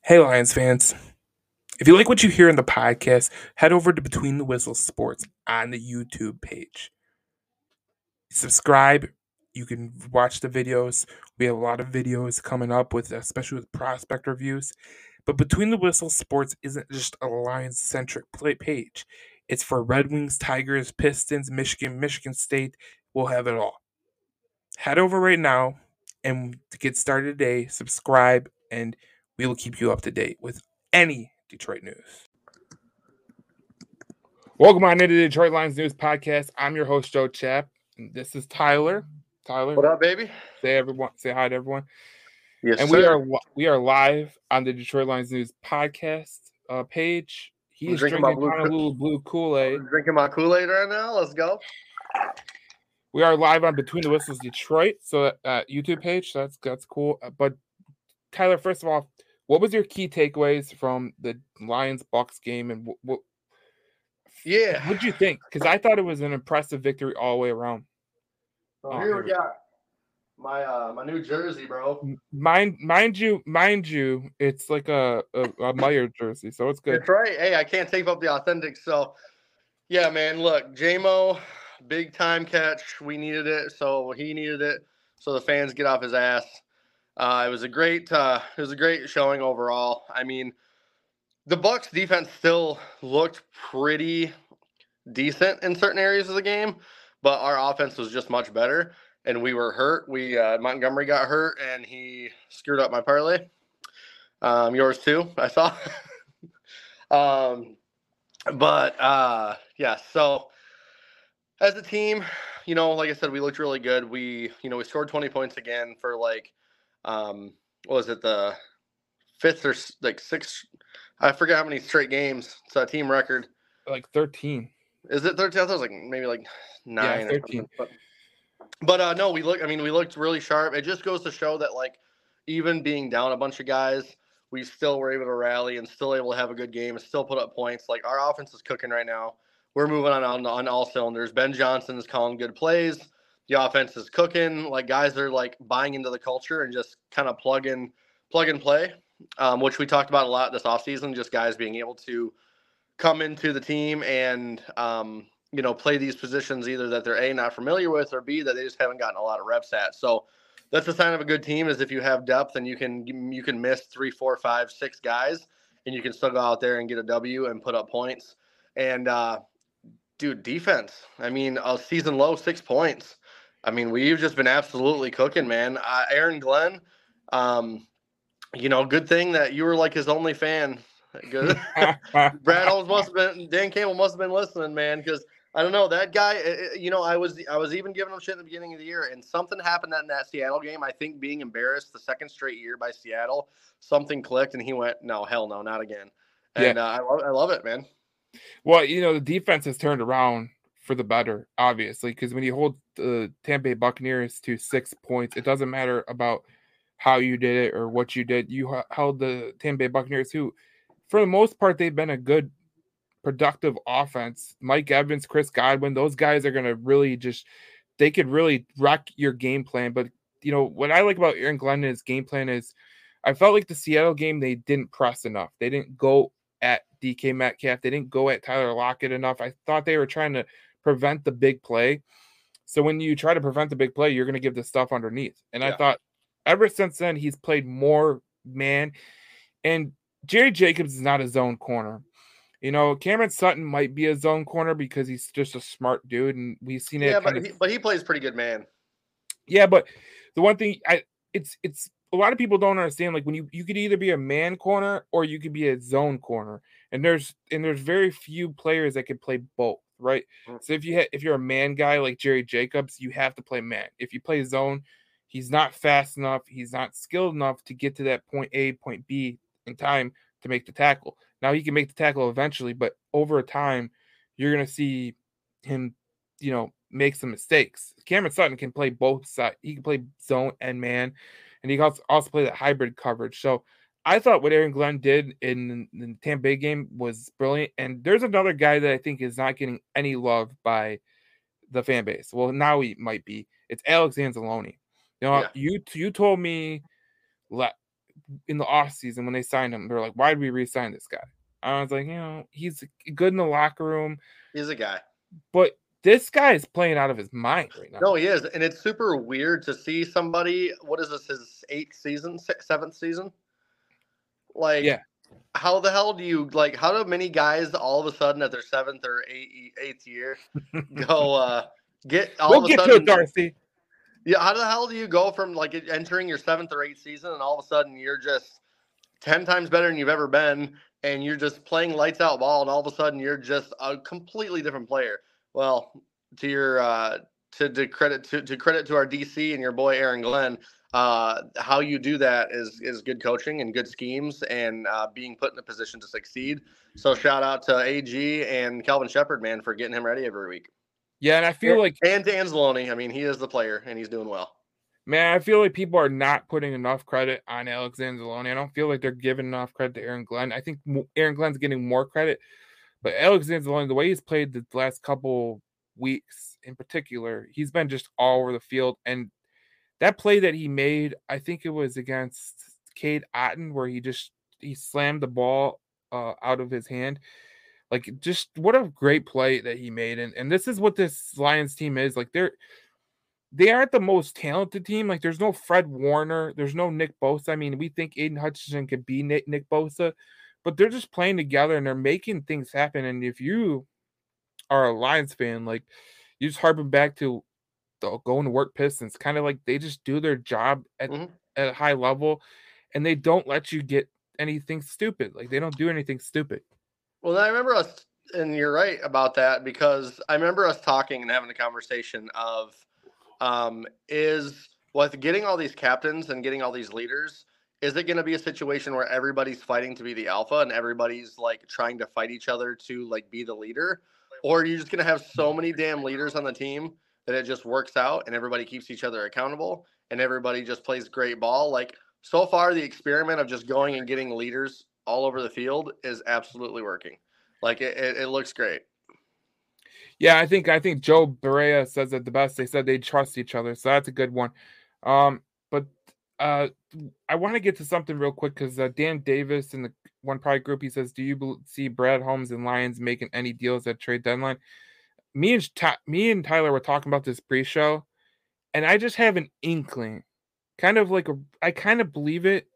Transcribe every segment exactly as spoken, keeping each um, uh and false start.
Hey, Lions fans. If you like what you hear in the podcast, head over to Between the Whistles Sports on the YouTube page. Subscribe. You can watch the videos. We have a lot of videos coming up with, especially with prospect reviews. But Between the Whistles Sports isn't just a Lions centric play page. It's for Red Wings, Tigers, Pistons, Michigan, Michigan State. We'll have it all. Head over right now and to get started today, subscribe, and we will keep you up to date with any Detroit news. Welcome on into the Detroit Lions News Podcast. I'm your host, Joe Chapp, and this is Tyler. Tyler, what up, baby? Say everyone, say hi to everyone. Yes, and sir. we are we are live on the Detroit Lions News Podcast uh, page. He I'm is drinking drinking my blue, Honolulu Blue Kool-Aid. I'm drinking my Kool-Aid right now. Let's go. We are live on Between the Whistles Detroit, so uh, YouTube page. So that's that's cool. But Tyler, first of all, what was your key takeaways from the Lions Bucks game, and what, what yeah, what did you think? Because I thought it was an impressive victory all the way around. So oh, here we got my uh, my new jersey, bro. Mind mind you, mind you, it's like a a, a Meyer jersey, so it's good. That's right. Hey, I can't take up the authentic, so yeah, man. Look, J-Mo, big time catch. We needed it, so he needed it, so the fans get off his ass. Uh, it was a great, uh, it was a great showing overall. I mean, the Bucks defense still looked pretty decent in certain areas of the game, but our offense was just much better, and we were hurt. We uh, Montgomery got hurt, and he screwed up my parlay. Um, yours too, I saw. um, but uh, yeah, so as a team, you know, like I said, we looked really good. We, you know, we scored twenty points again for like. Um, what was it, the fifth or like sixth? I forget how many straight games. It's a team record. Like thirteen. Is it thirteen? I thought it was like maybe like nine. Yeah, thirteen. But, but uh, no, we look. I mean, we looked really sharp. It just goes to show that, like, even being down a bunch of guys, we still were able to rally and still able to have a good game and still put up points. Like, our offense is cooking right now. We're moving on on, on all cylinders. Ben Johnson is calling good plays. The offense is cooking. Like, guys are like buying into the culture and just kind of plug in, plug and play, um, which we talked about a lot this offseason. Just guys being able to come into the team and um, you know, play these positions either that they're A, not familiar with, or B, that they just haven't gotten a lot of reps at. So that's a sign of a good team, is if you have depth and you can you can miss three, four, five, six guys, and you can still go out there and get a W and put up points. And uh, dude, defense. I mean, a season low six points. I mean, we've just been absolutely cooking, man. Uh, Aaron Glenn, um, you know, good thing that you were like his only fan. Good. Brad almost must have been. Dan Campbell must have been listening, man, because I don't know that guy. You know, I was I was even giving him shit in the beginning of the year, and something happened in that Seattle game. I think being embarrassed the second straight year by Seattle, something clicked, and he went, "No, hell no, not again." And yeah. uh, I love I love it, man. Well, you know, the defense has turned around for the better, obviously, because when you hold the Tampa Bay Buccaneers to six points, it doesn't matter about how you did it or what you did. You held the Tampa Bay Buccaneers, who, for the most part, they've been a good, productive offense. Mike Evans, Chris Godwin, those guys are going to really just, they could really wreck your game plan. But, you know, what I like about Aaron Glenn and his game plan is I felt like the Seattle game, they didn't press enough. They didn't go at D K Metcalf. They didn't go at Tyler Lockett enough. I thought they were trying to prevent the big play. So when you try to prevent the big play, you're going to give the stuff underneath. And yeah. I thought ever since then, he's played more man. And Jerry Jacobs is not a zone corner. You know, Cameron Sutton might be a zone corner because he's just a smart dude, and we've seen it. Yeah, but he, but he plays pretty good man. Yeah, but the one thing I it's it's a lot of people don't understand, like when you you could either be a man corner or you could be a zone corner, and there's and there's very few players that can play both, right? Mm-hmm. So if you ha- if you're a man guy like Jerry Jacobs, you have to play man. If you play zone, he's not fast enough, he's not skilled enough to get to that point A, point B in time to make the tackle. Now he can make the tackle eventually, but over time, you're going to see him, you know, make some mistakes. Cameron Sutton can play both sides. He can play zone and man, and he can also, also play that hybrid coverage. So I thought what Aaron Glenn did in, in the Tampa Bay game was brilliant. And there's another guy that I think is not getting any love by the fan base. Well, now he might be. It's Alex Anzalone. You know, yeah. you you told me in the offseason when they signed him, they're like, why did we re-sign this guy? I was like, you know, he's good in the locker room. He's a guy. But this guy is playing out of his mind right now. No, he is. And it's super weird to see somebody, what is this, his eighth season, sixth, seventh season? Like, yeah. How the hell do you, like, how do many guys all of a sudden at their seventh or eighth, eighth year go uh, get all we'll of a get sudden. To it, Darcy. Yeah, how the hell do you go from, like, entering your seventh or eighth season and all of a sudden you're just ten times better than you've ever been and you're just playing lights out ball and all of a sudden you're just a completely different player? Well, to your uh, to, to credit to, to credit to our D C and your boy Aaron Glenn, uh, how you do that is is good coaching and good schemes and uh, being put in a position to succeed. So shout out to A G and Calvin Shepard, man, for getting him ready every week. Yeah, and I feel and, like and to Anzalone, I mean, he is the player and he's doing well. Man, I feel like people are not putting enough credit on Alex Anzalone. I don't feel like they're giving enough credit to Aaron Glenn. I think Aaron Glenn's getting more credit, but Alex Anzalone, the way he's played the last couple weeks in particular, he's been just all over the field. And that play that he made, I think it was against Cade Otton, where he just he slammed the ball uh, out of his hand. Like, just what a great play that he made. And and this is what this Lions team is. Like, they're they aren't the most talented team. Like, there's no Fred Warner, there's no Nick Bosa. I mean, we think Aiden Hutchinson could be Nick, Nick Bosa, but they're just playing together and they're making things happen. And if you are a Lions fan, like, you just harping back to the going to work Pistons, kind of like they just do their job at, mm-hmm. at a high level, and they don't let you get anything stupid. Like, they don't do anything stupid. Well, I remember us, and you're right about that, because I remember us talking and having a conversation of um, is with getting all these captains and getting all these leaders, is it going to be a situation where everybody's fighting to be the alpha and everybody's like trying to fight each other to like be the leader? Or are you just going to have so many damn leaders on the team that it just works out and everybody keeps each other accountable and everybody just plays great ball? Like, so far, the experiment of just going and getting leaders all over the field is absolutely working. Like, it, it, it looks great. Yeah, I think I think Joe Berea says it the best. They said they trust each other, so that's a good one. Um, but uh, I want to get to something real quick because uh, Dan Davis in the One Pride group, he says, "Do you see Brad Holmes and Lions making any deals at trade deadline?" Me and me and Tyler were talking about this pre-show, and I just have an inkling, kind of like a, I kind of believe it.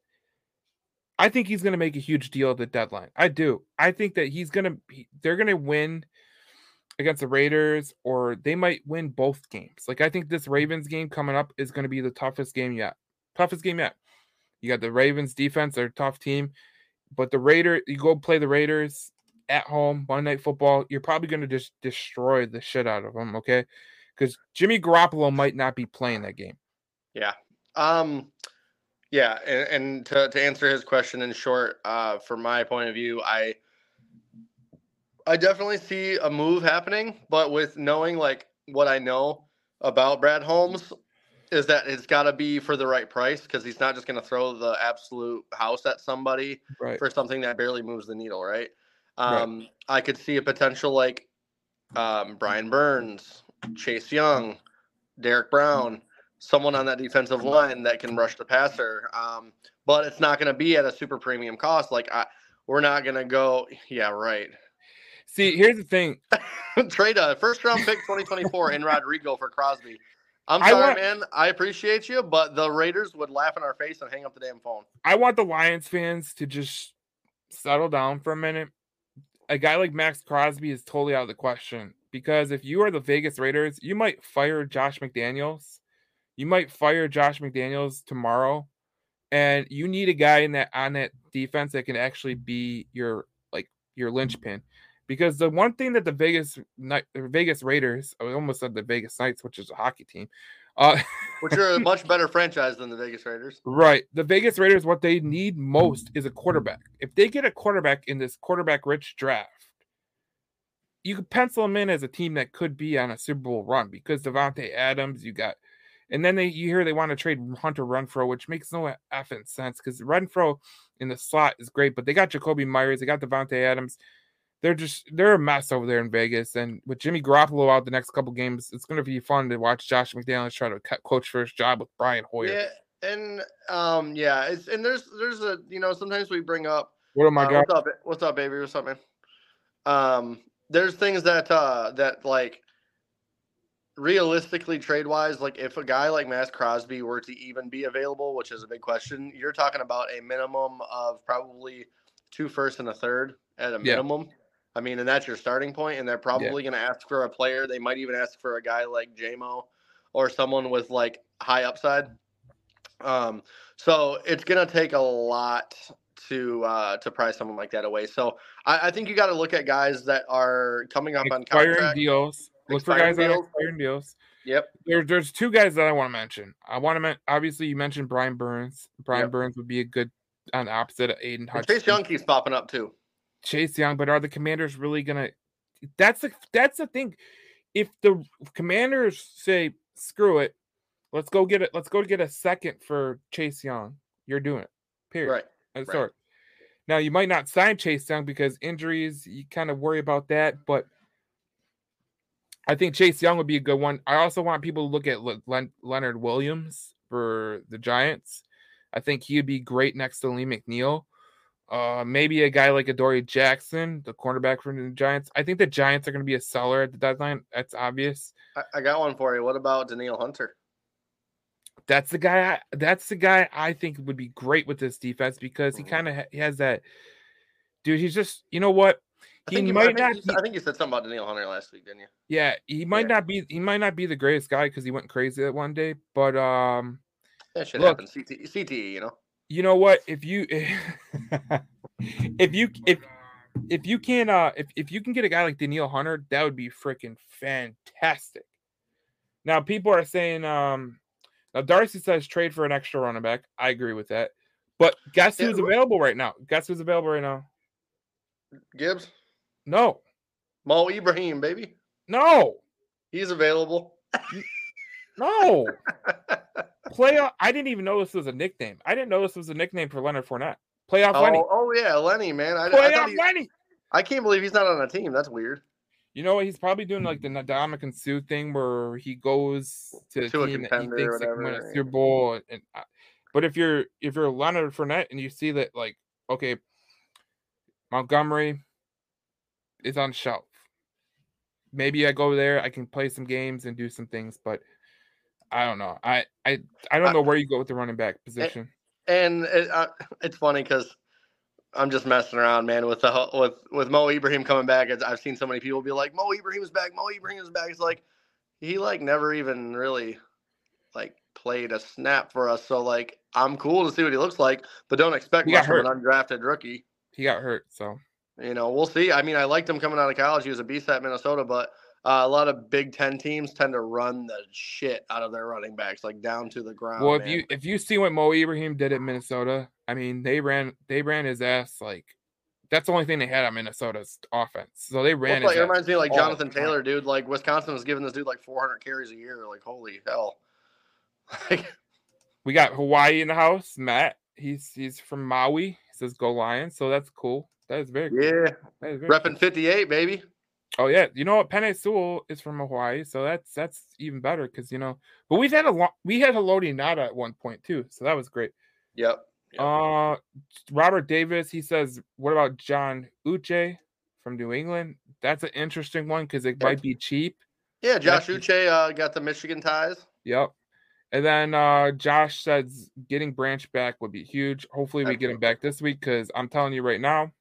I think he's going to make a huge deal at the deadline. I do. I think that he's going to, they're going to win against the Raiders, or they might win both games. Like, I think this Ravens game coming up is going to be the toughest game yet. Toughest game yet. You got the Ravens defense, they're a tough team, but the Raiders, you go play the Raiders at home, Monday Night Football, you're probably going to just destroy the shit out of them, okay? Because Jimmy Garoppolo might not be playing that game. Yeah. Um, yeah, and, and to, to answer his question in short, uh, from my point of view, I I definitely see a move happening, but with knowing like what I know about Brad Holmes is that it's got to be for the right price, because he's not just going to throw the absolute house at somebody right. for something that barely moves the needle, right? Um, right. I could see a potential like um, Brian Burns, Chase Young, Derek Brown, someone on that defensive line that can rush the passer. Um, but it's not going to be at a super premium cost. Like, I, we're not going to go, yeah, right. See, here's the thing. Trade a first round pick twenty twenty-four in Rodrigo for Crosby. I'm sorry, I want, man. I appreciate you, but the Raiders would laugh in our face and hang up the damn phone. I want the Lions fans to just settle down for a minute. A guy like Max Crosby is totally out of the question, because if you are the Vegas Raiders, you might fire Josh McDaniels. You might fire Josh McDaniels tomorrow, and you need a guy in that on that defense that can actually be your like your linchpin. Because the one thing that the Vegas Vegas Raiders, I almost said the Vegas Knights, which is a hockey team, uh, which are a much better franchise than the Vegas Raiders. Right. The Vegas Raiders, what they need most is a quarterback. If they get a quarterback in this quarterback-rich draft, you could pencil them in as a team that could be on a Super Bowl run, because Devontae Adams, you got, and then they you hear they want to trade Hunter Renfrow, which makes no effing sense, because Renfrow in the slot is great, but they got Jacoby Myers, they got Devontae Adams. They're just they're a mess over there in Vegas, and with Jimmy Garoppolo out the next couple games, it's going to be fun to watch Josh McDaniels try to coach for his job with Brian Hoyer. Yeah, And um, yeah, it's and there's there's a you know sometimes we bring up What am I uh, got? what's up what's up baby what's up man. Um, there's things that uh that like realistically trade wise, like if a guy like Max Crosby were to even be available, which is a big question, you're talking about a minimum of probably two first and a third at a Yeah. minimum. I mean, and that's your starting point, and they're probably Yeah. going to ask for a player. They might even ask for a guy like J M O or someone with like high upside. Um, so it's going to take a lot to uh, to price someone like that away. So I, I think you got to look at guys that are coming up on Expiring contract, deals. Look for expiring guys on deals. expiring deals. Yep. There, there's two guys that I want to mention. I want to mention, obviously, you mentioned Brian Burns. Brian Yep. Burns would be a good on the opposite of Aiden And Hutchinson. Chase Young keeps popping up too. Chase Young, but are the Commanders really gonna? That's the that's the thing. If the Commanders say screw it, let's go get it. Let's go get a second for Chase Young. You're doing it. Period. Right. I'm right. sorry. Now you might not sign Chase Young because injuries. You kind of worry about that, but I think Chase Young would be a good one. I also want people to look at Le- Leonard Williams for the Giants. I think he'd be great next to Lee McNeil. Uh, maybe a guy like Adoree Jackson, the cornerback from the Giants. I think the Giants are going to be a seller at the deadline. That's obvious. I, I got one for you. What about Danielle Hunter? That's the guy. I, that's the guy I think would be great with this defense because he Mhm. kind of ha- has that. Dude, he's just. You know what? I He think, you, might I, think not. you, Be, I think you said something about Danielle Hunter last week, didn't you? Yeah, he might Yeah. not be. He might not be the greatest guy because he went crazy that one day. But um, that shit look, happens. C T, C T E, you know. You know what? If you if you if if you can uh if, if you can get a guy like Danielle Hunter, that would be freaking fantastic. Now people are saying um now Darcy says trade for an extra running back. I agree with that. But guess who's Yeah. available right now? Guess who's available right now? Gibbs? No. Mo Ibrahim, baby. No. He's available. No. Playoff. I didn't even know this was a nickname. I didn't know this was a nickname for Leonard Fournette. Playoff oh, Lenny. Oh yeah, Lenny, man. I, Playoff I thought he, Lenny. I can't believe he's not on a team. That's weird. You know what? He's probably doing like the Ndamukong Suh thing where he goes to a To a team that he contender thinks or they can win a whatever, Super Bowl. And uh, but if you're if you're Leonard Fournette and you see that like okay, Montgomery is on shelf. Maybe I go there. I can play some games and do some things, but I don't know. I I, I don't know where you go with the running back position. And it, uh, it's funny because I'm just messing around, man. With the with with Mo Ibrahim coming back, I've seen so many people be like, "Mo Ibrahim's back. Mo Ibrahim's back." It's like he like never even really like played a snap for us. So like I'm cool to see what he looks like, but don't expect He much got from an undrafted rookie. He got hurt, so you know we'll see. I mean, I liked him coming out of college. He was a beast at Minnesota, but uh, a lot of Big Ten teams tend to run the shit out of their running backs, like down to the ground. Well, if man. you if you see what Mo Ibrahim did at Minnesota, I mean they ran they ran his ass like that's the only thing they had on Minnesota's offense. So they ran. Well, like, it reminds me like all Jonathan Taylor, dude. Like Wisconsin was giving this dude like four hundred carries a year. Like holy hell. Like, we got Hawaii in the house. Matt, he's he's from Maui. He says go Lions. So that's cool. That is very cool. Yeah. That is very repping fifty-eight, baby. Oh yeah, you know what? Penei Sewell is from Hawaii, so that's that's even better because you know. But we've had a lot. We had Haloti Ngata at one point too, so that was great. Yep. yep. Uh, Robert Davis. He says, "What about John Uche from New England? That's an interesting one because it might be cheap." Yeah, Josh that's Uche uh, got the Michigan ties. Yep. And then uh, Josh says getting Branch back would be huge. Hopefully, we Absolutely. get him back this week because I'm telling you right now,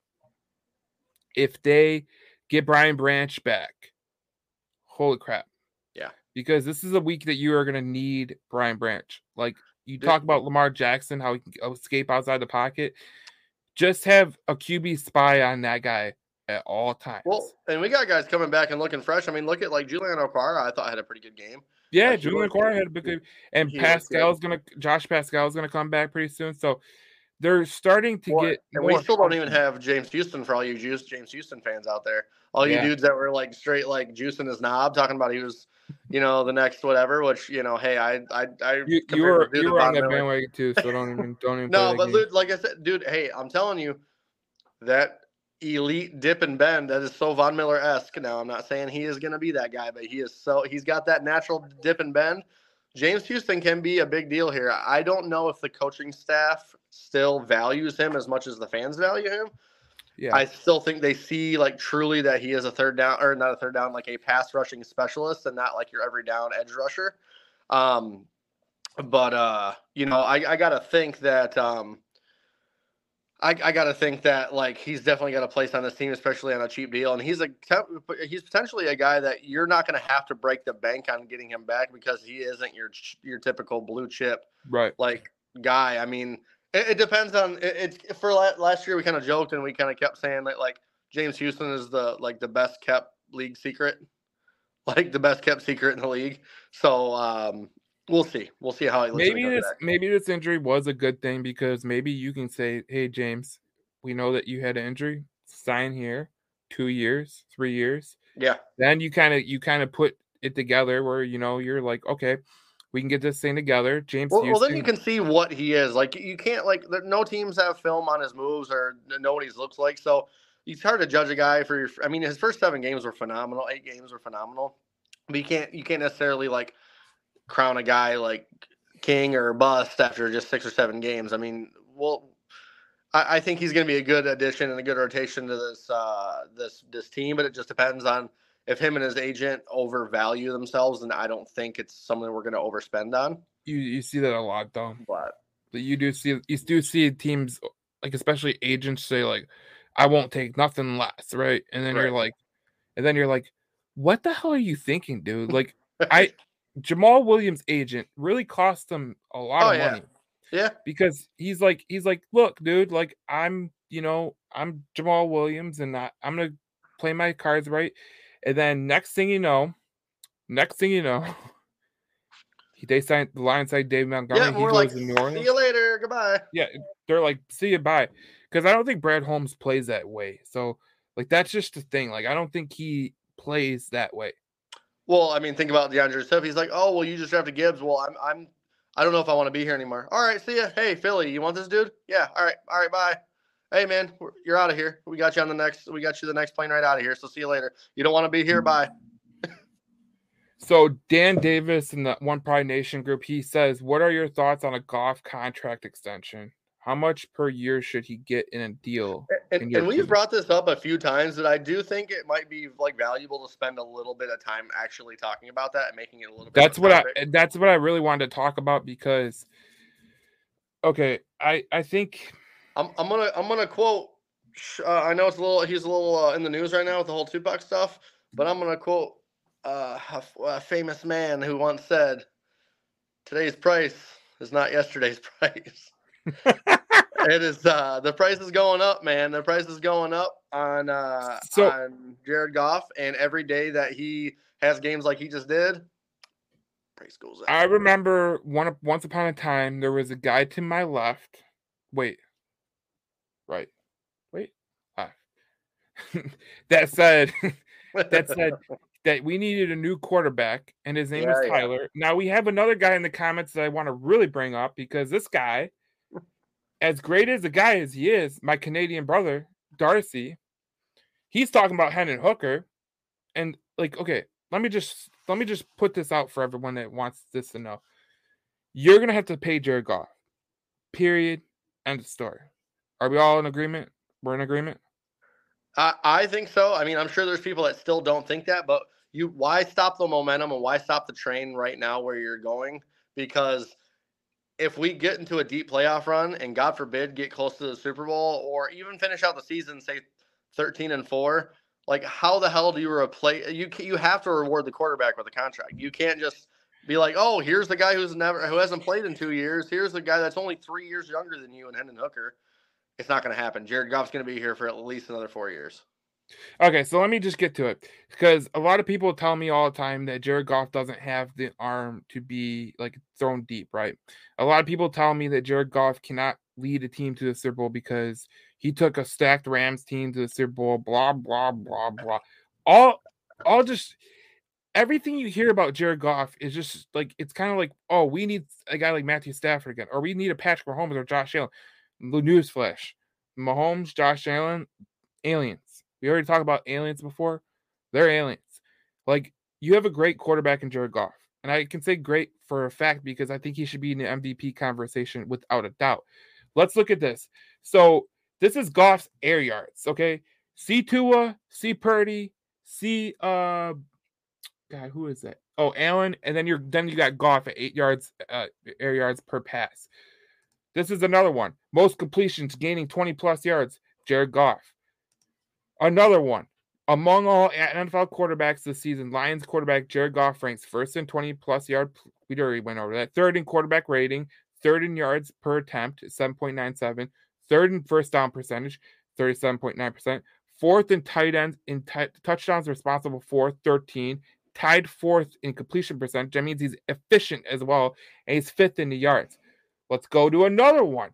if they get Brian Branch back, holy crap. Yeah. Because this is a week that you are going to need Brian Branch. Like you talk about Lamar Jackson, how he can escape outside the pocket. Just have a Q B spy on that guy at all times. Well, and we got guys coming back and looking fresh. I mean, look at like Julian Okwara. I thought had a pretty good game. Yeah, like, Julian Okwara had a big game. And Pascal's going to, Josh Pascal's going to come back pretty soon. So they're starting to well, get and we still don't even have James Houston for all you Juice, James Houston fans out there. All you yeah. dudes that were like straight like juicing his knob, talking about he was, you know, the next whatever. Which you know, hey, I, I, I. You, you were you were on that bandwagon too, so don't even don't even. No, but dude, like I said, dude, hey, I'm telling you, that elite dip and bend that is so Von Miller esque. Now, I'm not saying he is going to be that guy, but he is so he's got that natural dip and bend. James Houston can be a big deal here. I don't know if the coaching staff still values him as much as the fans value him. Yeah. I still think they see like truly that he is a third down or not a third down, like a pass rushing specialist and not like your every down edge rusher. Um, but uh, you know, I, I gotta think that um, I, I got to think that like he's definitely got a place on this team, especially on a cheap deal. And he's a he's potentially a guy that you're not going to have to break the bank on getting him back because he isn't your your typical blue chip right like guy. I mean, it, it depends on it, it. For last year, we kind of joked and we kind of kept saying that like James Houston is the like the best kept league secret, like the best kept secret in the league. So um, we'll see. We'll see how he looks. Maybe this back. maybe this injury was a good thing because maybe you can say, "Hey, James, we know that you had an injury. Sign here, two years, three years." Yeah. Then you kind of you kind of put it together where you know you're like, okay, we can get this thing together. James. Well, Houston, well then you can see what he is like. You can't like no teams have film on his moves or know what he looks like, so it's hard to judge a guy for your. I mean, his first seven games were phenomenal. Eight games were phenomenal, but you can't you can't necessarily like crown a guy like king or bust after just six or seven games. I mean, well, I, I think he's going to be a good addition and a good rotation to this uh, this this team, but it just depends on if him and his agent overvalue themselves. And I don't think it's something we're going to overspend on. You you see that a lot though, but you do see you do see teams like especially agents say like, I won't take nothing less, right? And then right. you're like, and then you're like, what the hell are you thinking, dude? Like I. Jamal Williams' agent really cost him a lot oh, of yeah. money. Yeah. Because he's like, he's like, look, dude, like I'm, you know, I'm Jamal Williams and I, I'm going to play my cards right. And then next thing you know, next thing you know, they signed the Lions signed Dave Montgomery. Yeah, he we're goes like, to New Orleans. See you later. Goodbye. Yeah. They're like, see you, bye. Because I don't think Brad Holmes plays that way. So like, that's just the thing. Like, I don't think he plays that way. Well, I mean, think about DeAndre Swift. He's like, oh, well, you just drafted Gibbs. Well, I'm, I'm, I don't know if I want to be here anymore. All right, see ya. Hey, Philly, you want this dude? Yeah. All right. All right. Bye. Hey, man, you're out of here. We got you on the next. We got you the next plane right out of here. So see you later. You don't want to be here? Bye. So Dan Davis in the One Pride Nation group, he says, "What are your thoughts on a Goff contract extension? How much per year should he get in a deal?" And, and, and we've brought this up a few times, that I do think it might be like valuable to spend a little bit of time actually talking about that and making it a little bit. That's what I. That's what I really wanted to talk about because, okay, I I think I'm I'm gonna I'm gonna quote. Uh, I know it's a little he's a little uh, in the news right now with the whole Tupac stuff, but I'm gonna quote uh, a, a famous man who once said, "Today's price is not yesterday's price." It is uh, the price is going up, man. The price is going up on uh, so, on Jared Goff, and every day that he has games like he just did, price goes up. I remember one once upon a time there was a guy to my left. Wait, right, wait, left. that said, that said that we needed a new quarterback, and his name Yeah, was yeah. Tyler. Now we have another guy in the comments that I want to really bring up because this guy. As great as the guy as he is, my Canadian brother, Darcy, he's talking about Hendon Hooker. And like, okay, let me just let me just put this out for everyone that wants this to know. You're gonna have to pay Jared Goff. Period. End of story. Are we all in agreement? We're in agreement? I, I think so. I mean, I'm sure there's people that still don't think that, but you why stop the momentum and why stop the train right now where you're going? Because if we get into a deep playoff run and God forbid get close to the Super Bowl or even finish out the season, say thirteen and four, like how the hell do you replace you? You have to reward the quarterback with a contract. You can't just be like, oh, here's the guy who's never who hasn't played in two years. Here's the guy that's only three years younger than you and Hendon Hooker. It's not going to happen. Jared Goff's going to be here for at least another four years. Okay, so let me just get to it because a lot of people tell me all the time that Jared Goff doesn't have the arm to be like thrown deep, right? A lot of people tell me that Jared Goff cannot lead a team to the Super Bowl because he took a stacked Rams team to the Super Bowl, blah, blah, blah, blah. All, all just everything you hear about Jared Goff is just like, it's kind of like, oh, we need a guy like Matthew Stafford again, or we need a Patrick Mahomes or Josh Allen. The newsflash, Mahomes, Josh Allen, aliens. We already talked about aliens before. They're aliens. Like, you have a great quarterback in Jared Goff. And I can say great for a fact because I think he should be in the M V P conversation without a doubt. Let's look at this. So this is Goff's air yards, okay? See Tua, see Purdy, see uh God, who is that? Oh, Allen, and then you're then you got Goff at eight yards uh, air yards per pass. This is another one. Most completions, gaining twenty plus yards, Jared Goff. Another one. Among all N F L quarterbacks this season, Lions quarterback Jared Goff ranks first in twenty plus yard. We already went over that. Third in quarterback rating, third in yards per attempt, seven point nine seven. Third in first down percentage, thirty-seven point nine percent. Fourth in tight ends in t- touchdowns responsible for, thirteen. Tied fourth in completion percentage. That means he's efficient as well. And he's fifth in the yards. Let's go to another one.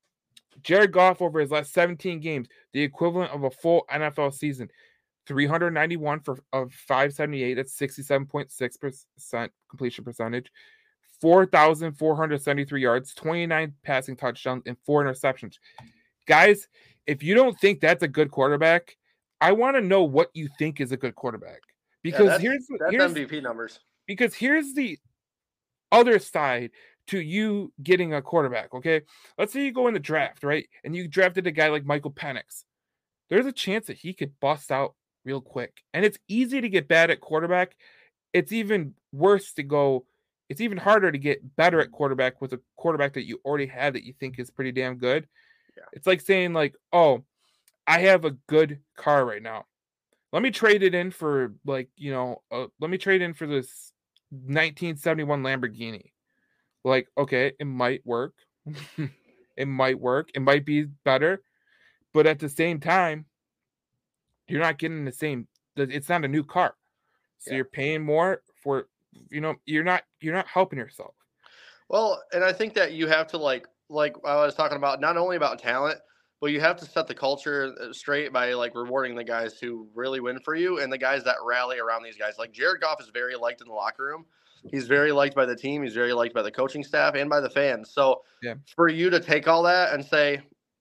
Jared Goff over his last seventeen games, the equivalent of a full N F L season. three hundred ninety-one for of five seventy-eight. That's sixty-seven point six percent completion percentage. four thousand four hundred seventy-three yards, twenty-nine passing touchdowns, and four interceptions. Guys, if you don't think that's a good quarterback, I want to know what you think is a good quarterback. Because yeah, that's, here's that's here's M V P numbers. Because here's the other side to you getting a quarterback, okay? Let's say you go in the draft, right? And you drafted a guy like Michael Penix. There's a chance that he could bust out real quick. And it's easy to get bad at quarterback. It's even worse to go, it's even harder to get better at quarterback with a quarterback that you already have that you think is pretty damn good. Yeah. It's like saying like, oh, I have a good car right now. Let me trade it in for like, you know, uh, let me trade in for this nineteen seventy-one Lamborghini. Like, okay, it might work. It might work. It might be better. But at the same time, you're not getting the same, it's not a new car. So yeah. You're paying more for, you know, you're not, you're not helping yourself. Well, and I think that you have to like, like I was talking about, not only about talent, but you have to set the culture straight by like rewarding the guys who really win for you and the guys that rally around these guys. Like Jared Goff is very liked in the locker room. He's very liked by the team. He's very liked by the coaching staff and by the fans. So yeah. For you to take all that and say,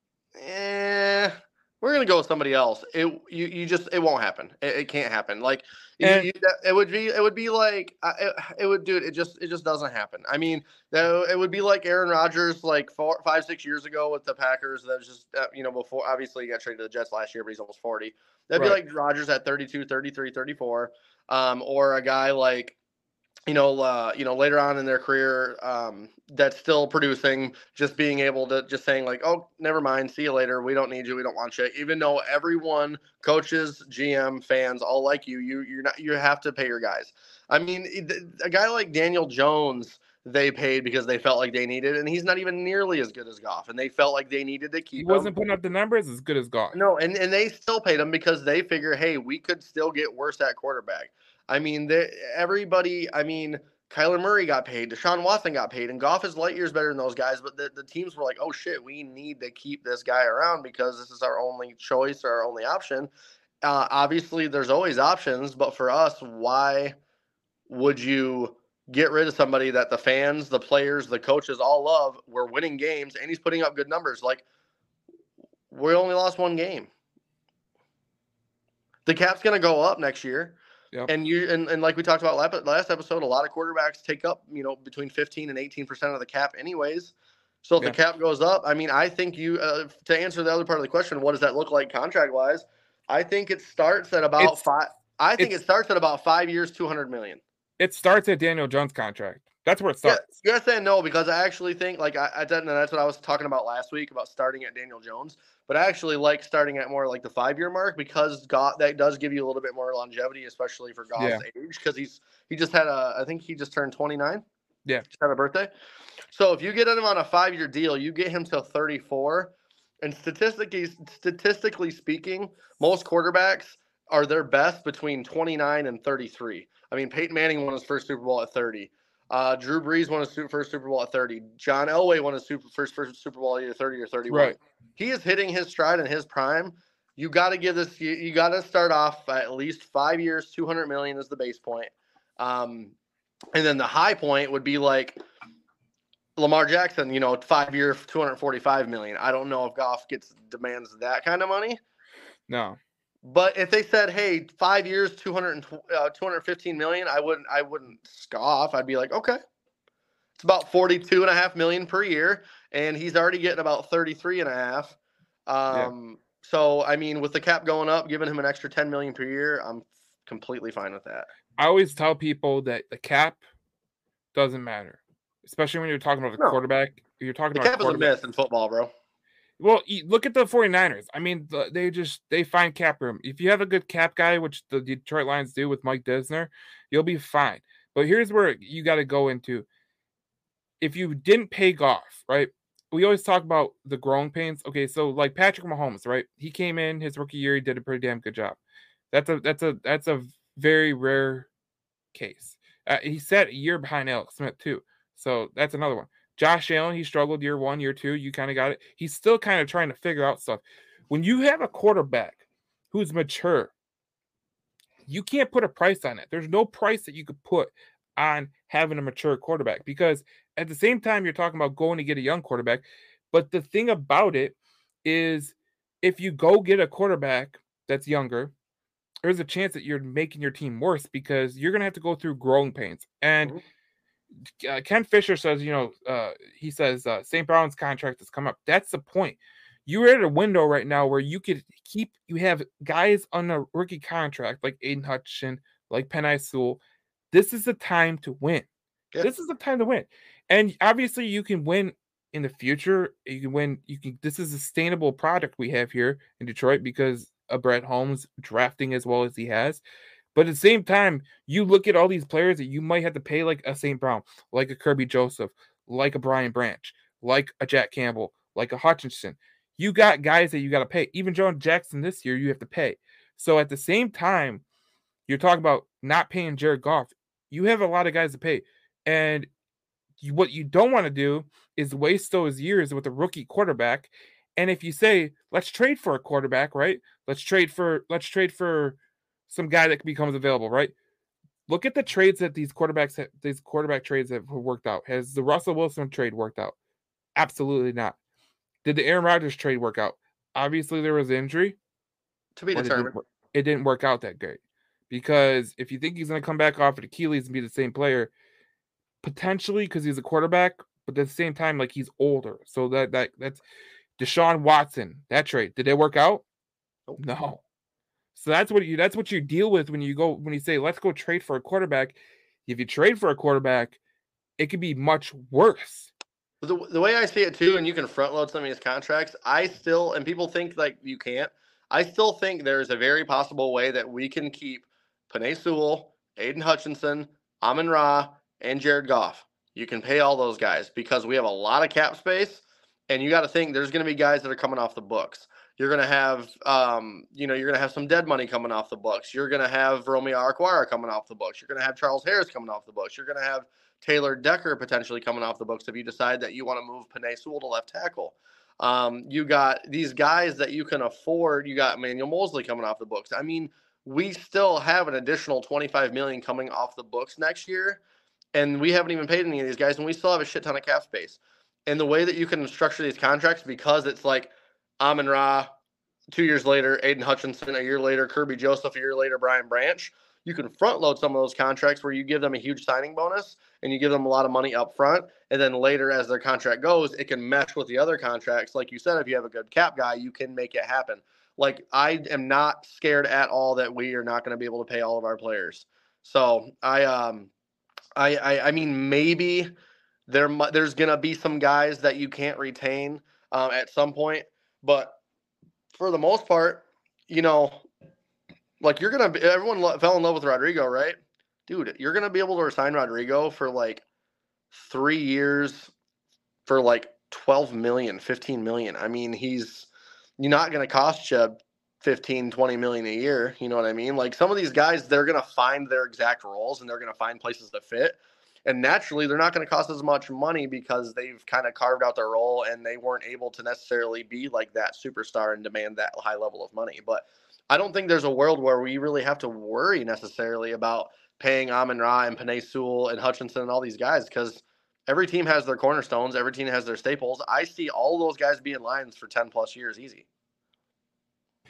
eh, we're going to go with somebody else. It, you, you just, it won't happen. It, it can't happen. Like you, you, it would be, it would be like, it, it would do it. It just, it just doesn't happen. I mean, it would be like Aaron Rodgers, like four, five, six years ago with the Packers. That was just, you know, before, obviously he got traded to the Jets last year, but he's almost forty. That'd right. be like Rodgers at thirty-two, thirty-three, thirty-four. Um, or a guy like, you know, uh, you know, later on in their career, um, that's still producing, just being able to just saying like, oh, never mind, see you later. We don't need you. We don't want you. Even though everyone, coaches, G M, fans, all like you, you, you're not, you have to pay your guys. I mean, a guy like Daniel Jones, they paid because they felt like they needed, and he's not even nearly as good as Goff, and they felt like they needed to keep him. He wasn't him. putting up the numbers as good as Goff. No, and, and they still paid him because they figure, hey, we could still get worse at quarterback. I mean, everybody, I mean, Kyler Murray got paid, Deshaun Watson got paid, and Goff is light years better than those guys, but the, the teams were like, oh, shit, we need to keep this guy around because this is our only choice or our only option. Uh, obviously, there's always options, but for us, why would you get rid of somebody that the fans, the players, the coaches all love? We're winning games, and he's putting up good numbers. Like, we only lost one game. The cap's going to go up next year. Yep. And you and, and like we talked about last episode, a lot of quarterbacks take up, you know, between fifteen and eighteen percent of the cap anyways. So if yeah. the cap goes up, I mean, I think you uh, to answer the other part of the question, what does that look like contract wise? I think it starts at about it's, five. I think it starts at about five years, two hundred million. It starts at Daniel Jones' contract. That's where it starts. Yeah, yes and no, because I actually think like I, I and that's what I was talking about last week about starting at Daniel Jones. But I actually like starting at more like the five-year mark because Goff, that does give you a little bit more longevity, especially for Goff's yeah. age, because he's he just had a I think he just turned twenty-nine. Yeah, just had a birthday. So if you get him on a five-year deal, you get him till thirty-four. And statistically, statistically speaking, most quarterbacks are their best between twenty-nine and thirty-three. I mean, Peyton Manning won his first Super Bowl at thirty. Uh, Drew Brees won his first Super Bowl at thirty. John Elway won his super, first, first Super Bowl at either thirty or thirty-one. Right. He is hitting his stride in his prime. You got to give this. You, you got to start off at least five years. two hundred million is the base point, um, and then the high point would be like Lamar Jackson. You know, five year, two hundred forty-five million. I don't know if Goff gets demands that kind of money. No. But if they said, "Hey, five years, two hundred, uh, two hundred fifteen million," I wouldn't, I wouldn't scoff. I'd be like, okay, it's about forty-two and a half million per year, and he's already getting about thirty-three and a half. Yeah. Um, so I mean, with the cap going up, giving him an extra ten million per year, I'm completely fine with that. I always tell people that the cap doesn't matter, especially when you're talking about the No, quarterback. You're talking the about cap is a quarterback. myth in football, bro. Well, look at the 49ers. I mean, they just they find cap room. If you have a good cap guy, which the Detroit Lions do with Mike Disner, you'll be fine. But here's where you got to go into. If you didn't pay Goff, right? We always talk about the growing pains. Okay, so like Patrick Mahomes, right? He came in his rookie year, he did a pretty damn good job. That's a that's a that's a very rare case. Uh, he sat a year behind Alex Smith too, so that's another one. Josh Allen, he struggled year one, year two. You kind of got it. He's still kind of trying to figure out stuff. When you have a quarterback who's mature, you can't put a price on it. There's no price that you could put on having a mature quarterback, because at the same time you're talking about going to get a young quarterback. But the thing about it is, if you go get a quarterback that's younger, there's a chance that you're making your team worse, because you're going to have to go through growing pains. And mm-hmm. uh, Ken Fisher says, you know, uh, he says uh, Saint Brown's contract has come up. That's the point. You're at a window right now where you could keep, you have guys on a rookie contract like Aiden Hutchinson, like Penei Sewell. This is the time to win. Yeah. This is the time to win. And obviously you can win in the future. You can win. You can, this is a sustainable product we have here in Detroit because of Brett Holmes drafting as well as he has. But at the same time, you look at all these players that you might have to pay, like a Saint Brown, like a Kirby Joseph, like a Brian Branch, like a Jack Campbell, like a Hutchinson. You got guys that you got to pay. Even John Jackson this year, you have to pay. So at the same time, you're talking about not paying Jared Goff. You have a lot of guys to pay. And you, what you don't want to do is waste those years with a rookie quarterback. And if you say, let's trade for a quarterback, right? Let's trade for, let's trade for some guy that becomes available, right? Look at the trades that these quarterbacks, have, these quarterback trades have worked out. Has the Russell Wilson trade worked out? Absolutely not. Did the Aaron Rodgers trade work out? Obviously, there was injury. To be determined. It didn't, it didn't work out that great. Because if you think he's going to come back off of Achilles and be the same player, potentially because he's a quarterback, but at the same time, like, he's older. So that that that's Deshaun Watson, that trade. Did it work out? Nope. No. So that's what you that's what you deal with when you go when you say, let's go trade for a quarterback. If you trade for a quarterback, it could be much worse. The, the way I see it too, and you can front load some of these contracts, I still, and people think like you can't, I still think there's a very possible way that we can keep Penei Sewell, Aiden Hutchinson, Amon-Ra, and Jared Goff. You can pay all those guys because we have a lot of cap space, and you got to think there's going to be guys that are coming off the books. You're going to have, um, you know, you're going to have some dead money coming off the books. You're going to have Romeo Okwara coming off the books. You're going to have Charles Harris coming off the books. You're going to have Taylor Decker potentially coming off the books if you decide that you want to move Penei Sewell to left tackle. Um, you got these guys that you can afford. You got Emmanuel Mosley coming off the books. I mean, we still have an additional twenty-five million dollars coming off the books next year, and we haven't even paid any of these guys, and we still have a shit ton of cap space. And the way that you can structure these contracts, because it's like Amon-Ra, two years later, Aiden Hutchinson, a year later, Kirby Joseph, a year later, Brian Branch, you can front load some of those contracts where you give them a huge signing bonus and you give them a lot of money up front. And then later, as their contract goes, it can mesh with the other contracts. Like you said, if you have a good cap guy, you can make it happen. Like, I am not scared at all that we are not going to be able to pay all of our players. So I, um, I, I, I mean, maybe there, there's going to be some guys that you can't retain um, at some point, but for the most part, you know, like, you're going to, everyone lo- fell in love with Rodrigo, right? Dude, you're going to be able to resign Rodrigo for like three years for like twelve million, fifteen million. I mean, he's you're not going to cost you fifteen, twenty million a year. You know what I mean? Like, some of these guys, they're going to find their exact roles and they're going to find places to fit. And naturally, they're not going to cost as much money because they've kind of carved out their role and they weren't able to necessarily be like that superstar and demand that high level of money. But I don't think there's a world where we really have to worry necessarily about paying Amon-Ra and Penei Sewell and Hutchinson and all these guys, because every team has their cornerstones. Every team has their staples. I see all those guys being lines for ten plus years easy.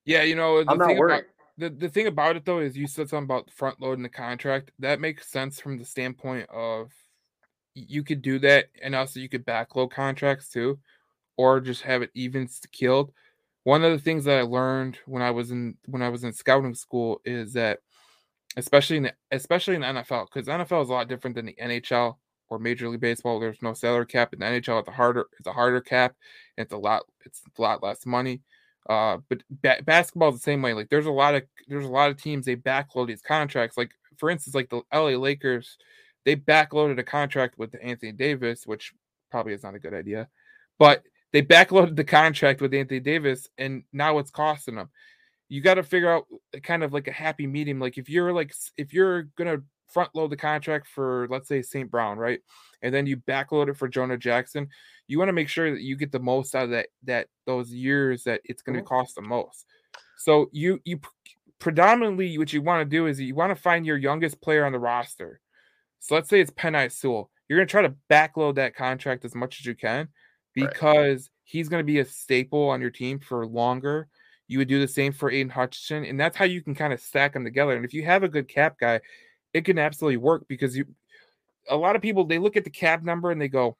Yeah, you know, the I'm not thing about worried. the, the thing about it though is you said something about front loading the contract. That makes sense from the standpoint of y- you could do that, and also you could backload contracts too, or just have it even keeled. One of the things that I learned when I was in when I was in scouting school is that especially in the, especially in the N F L, because N F L is a lot different than the N H L or Major League Baseball. There's no salary cap. In the N H L, it's a harder it's a harder cap. And it's a lot it's a lot less money. Uh, but ba- basketball is the same way. Like there's a lot of there's a lot of teams they backload these contracts. Like for instance, like the L A Lakers, they backloaded a contract with Anthony Davis, which probably is not a good idea, but they backloaded the contract with Anthony Davis, and now it's costing them. You got to figure out kind of like a happy medium. Like if you're like if you're gonna front load the contract for let's say Saint Brown, right, and then you backload it for Jonah Jackson, you want to make sure that you get the most out of that that those years that it's going to Mhm. cost the most. So you you predominantly what you want to do is you want to find your youngest player on the roster. So let's say it's Penei Sewell. You're going to try to backload that contract as much as you can Right. because he's going to be a staple on your team for longer. You would do the same for Aiden Hutchinson, and that's how you can kind of stack them together. And if you have a good cap guy, it can absolutely work because you. A lot of people they look at the cap number and they go,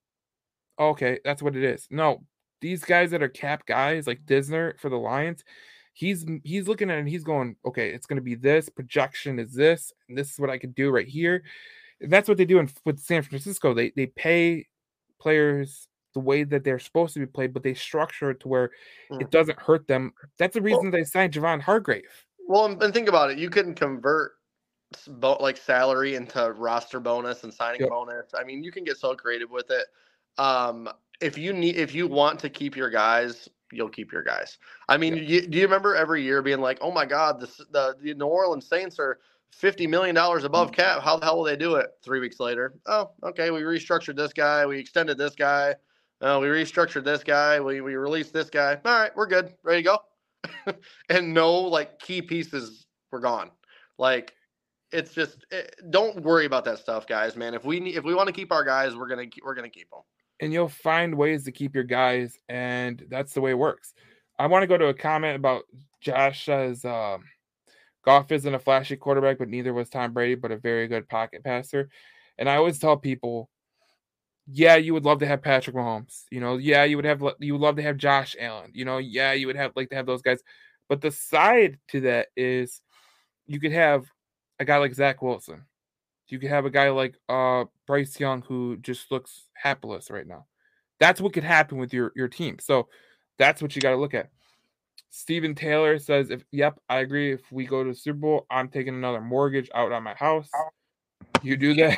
oh, "Okay, that's what it is." No, these guys that are cap guys like Disner for the Lions, he's he's looking at it and he's going, "Okay, it's going to be this projection is this, and this is what I can do right here." That's what they do in with San Francisco. They they pay players the way that they're supposed to be played, but they structure it to where Mm. it doesn't hurt them. That's the Well, reason they signed Javon Hargrave. well, and and think about it. You can convert s- bo- like salary into roster bonus and signing Yep. bonus. I mean, you can get so creative with it. Um, if you need, if you want to keep your guys, you'll keep your guys. I mean, Yep. you, do you remember every year being like, "Oh my God, this, the the New Orleans Saints are fifty million dollars above cap. How the hell will they do it?" Three weeks later, oh, okay, we restructured this guy, we extended this guy, oh, we restructured this guy, we we released this guy. All right, we're good, ready to go. And no, like key pieces were gone. Like it's just it, don't worry about that stuff, guys. Man, if we need, if we want to keep our guys, we're gonna we're gonna keep them. And you'll find ways to keep your guys, and that's the way it works. I want to go to a comment about Josh says um, Goff isn't a flashy quarterback, but neither was Tom Brady, but a very good pocket passer. And I always tell people, yeah, you would love to have Patrick Mahomes. You know, yeah, you would have you would love to have Josh Allen. You know, yeah, you would have like to have those guys. But the side to that is you could have a guy like Zach Wilson. You could have a guy like uh Bryce Young who just looks hapless right now. That's what could happen with your your team. So that's what you got to look at. Steven Taylor says, "If yep, I agree. If we go to the Super Bowl, I'm taking another mortgage out on my house. You do that."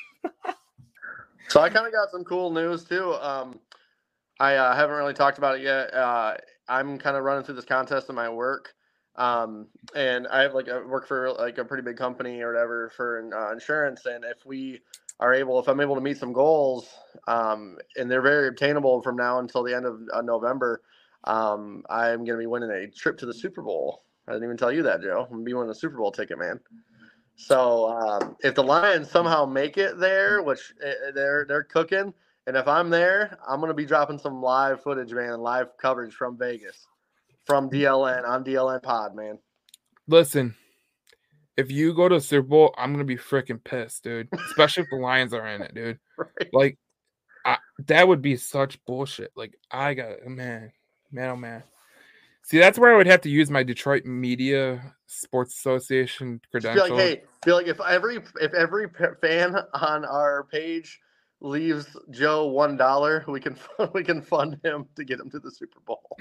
So I kind of got some cool news too. Um, I uh, haven't really talked about it yet. Uh, I'm kind of running through this contest in my work, um, and I have like I work for like a pretty big company or whatever for uh, insurance. And if we are able, if I'm able to meet some goals, um, and they're very obtainable from now until the end of uh, November, um, I'm going to be winning a trip to the Super Bowl. I didn't even tell you that, Joe. I'm going to be winning a Super Bowl ticket, man. So um, if the Lions somehow make it there, which uh, they're they're cooking, and if I'm there, I'm gonna be dropping some live footage, man, live coverage from Vegas, from D L N on D L N Pod, man. Listen, if you go to the Super Bowl, I'm gonna be freaking pissed, dude. Especially if the Lions are in it, dude. Right? Like, I, that would be such bullshit. Like, I got man, man, oh man. See, that's where I would have to use my Detroit Media Sports Association Just be like, credentials. hey, be like, if every if every fan on our page leaves Joe one dollar, we can we can fund him to get him to the Super Bowl.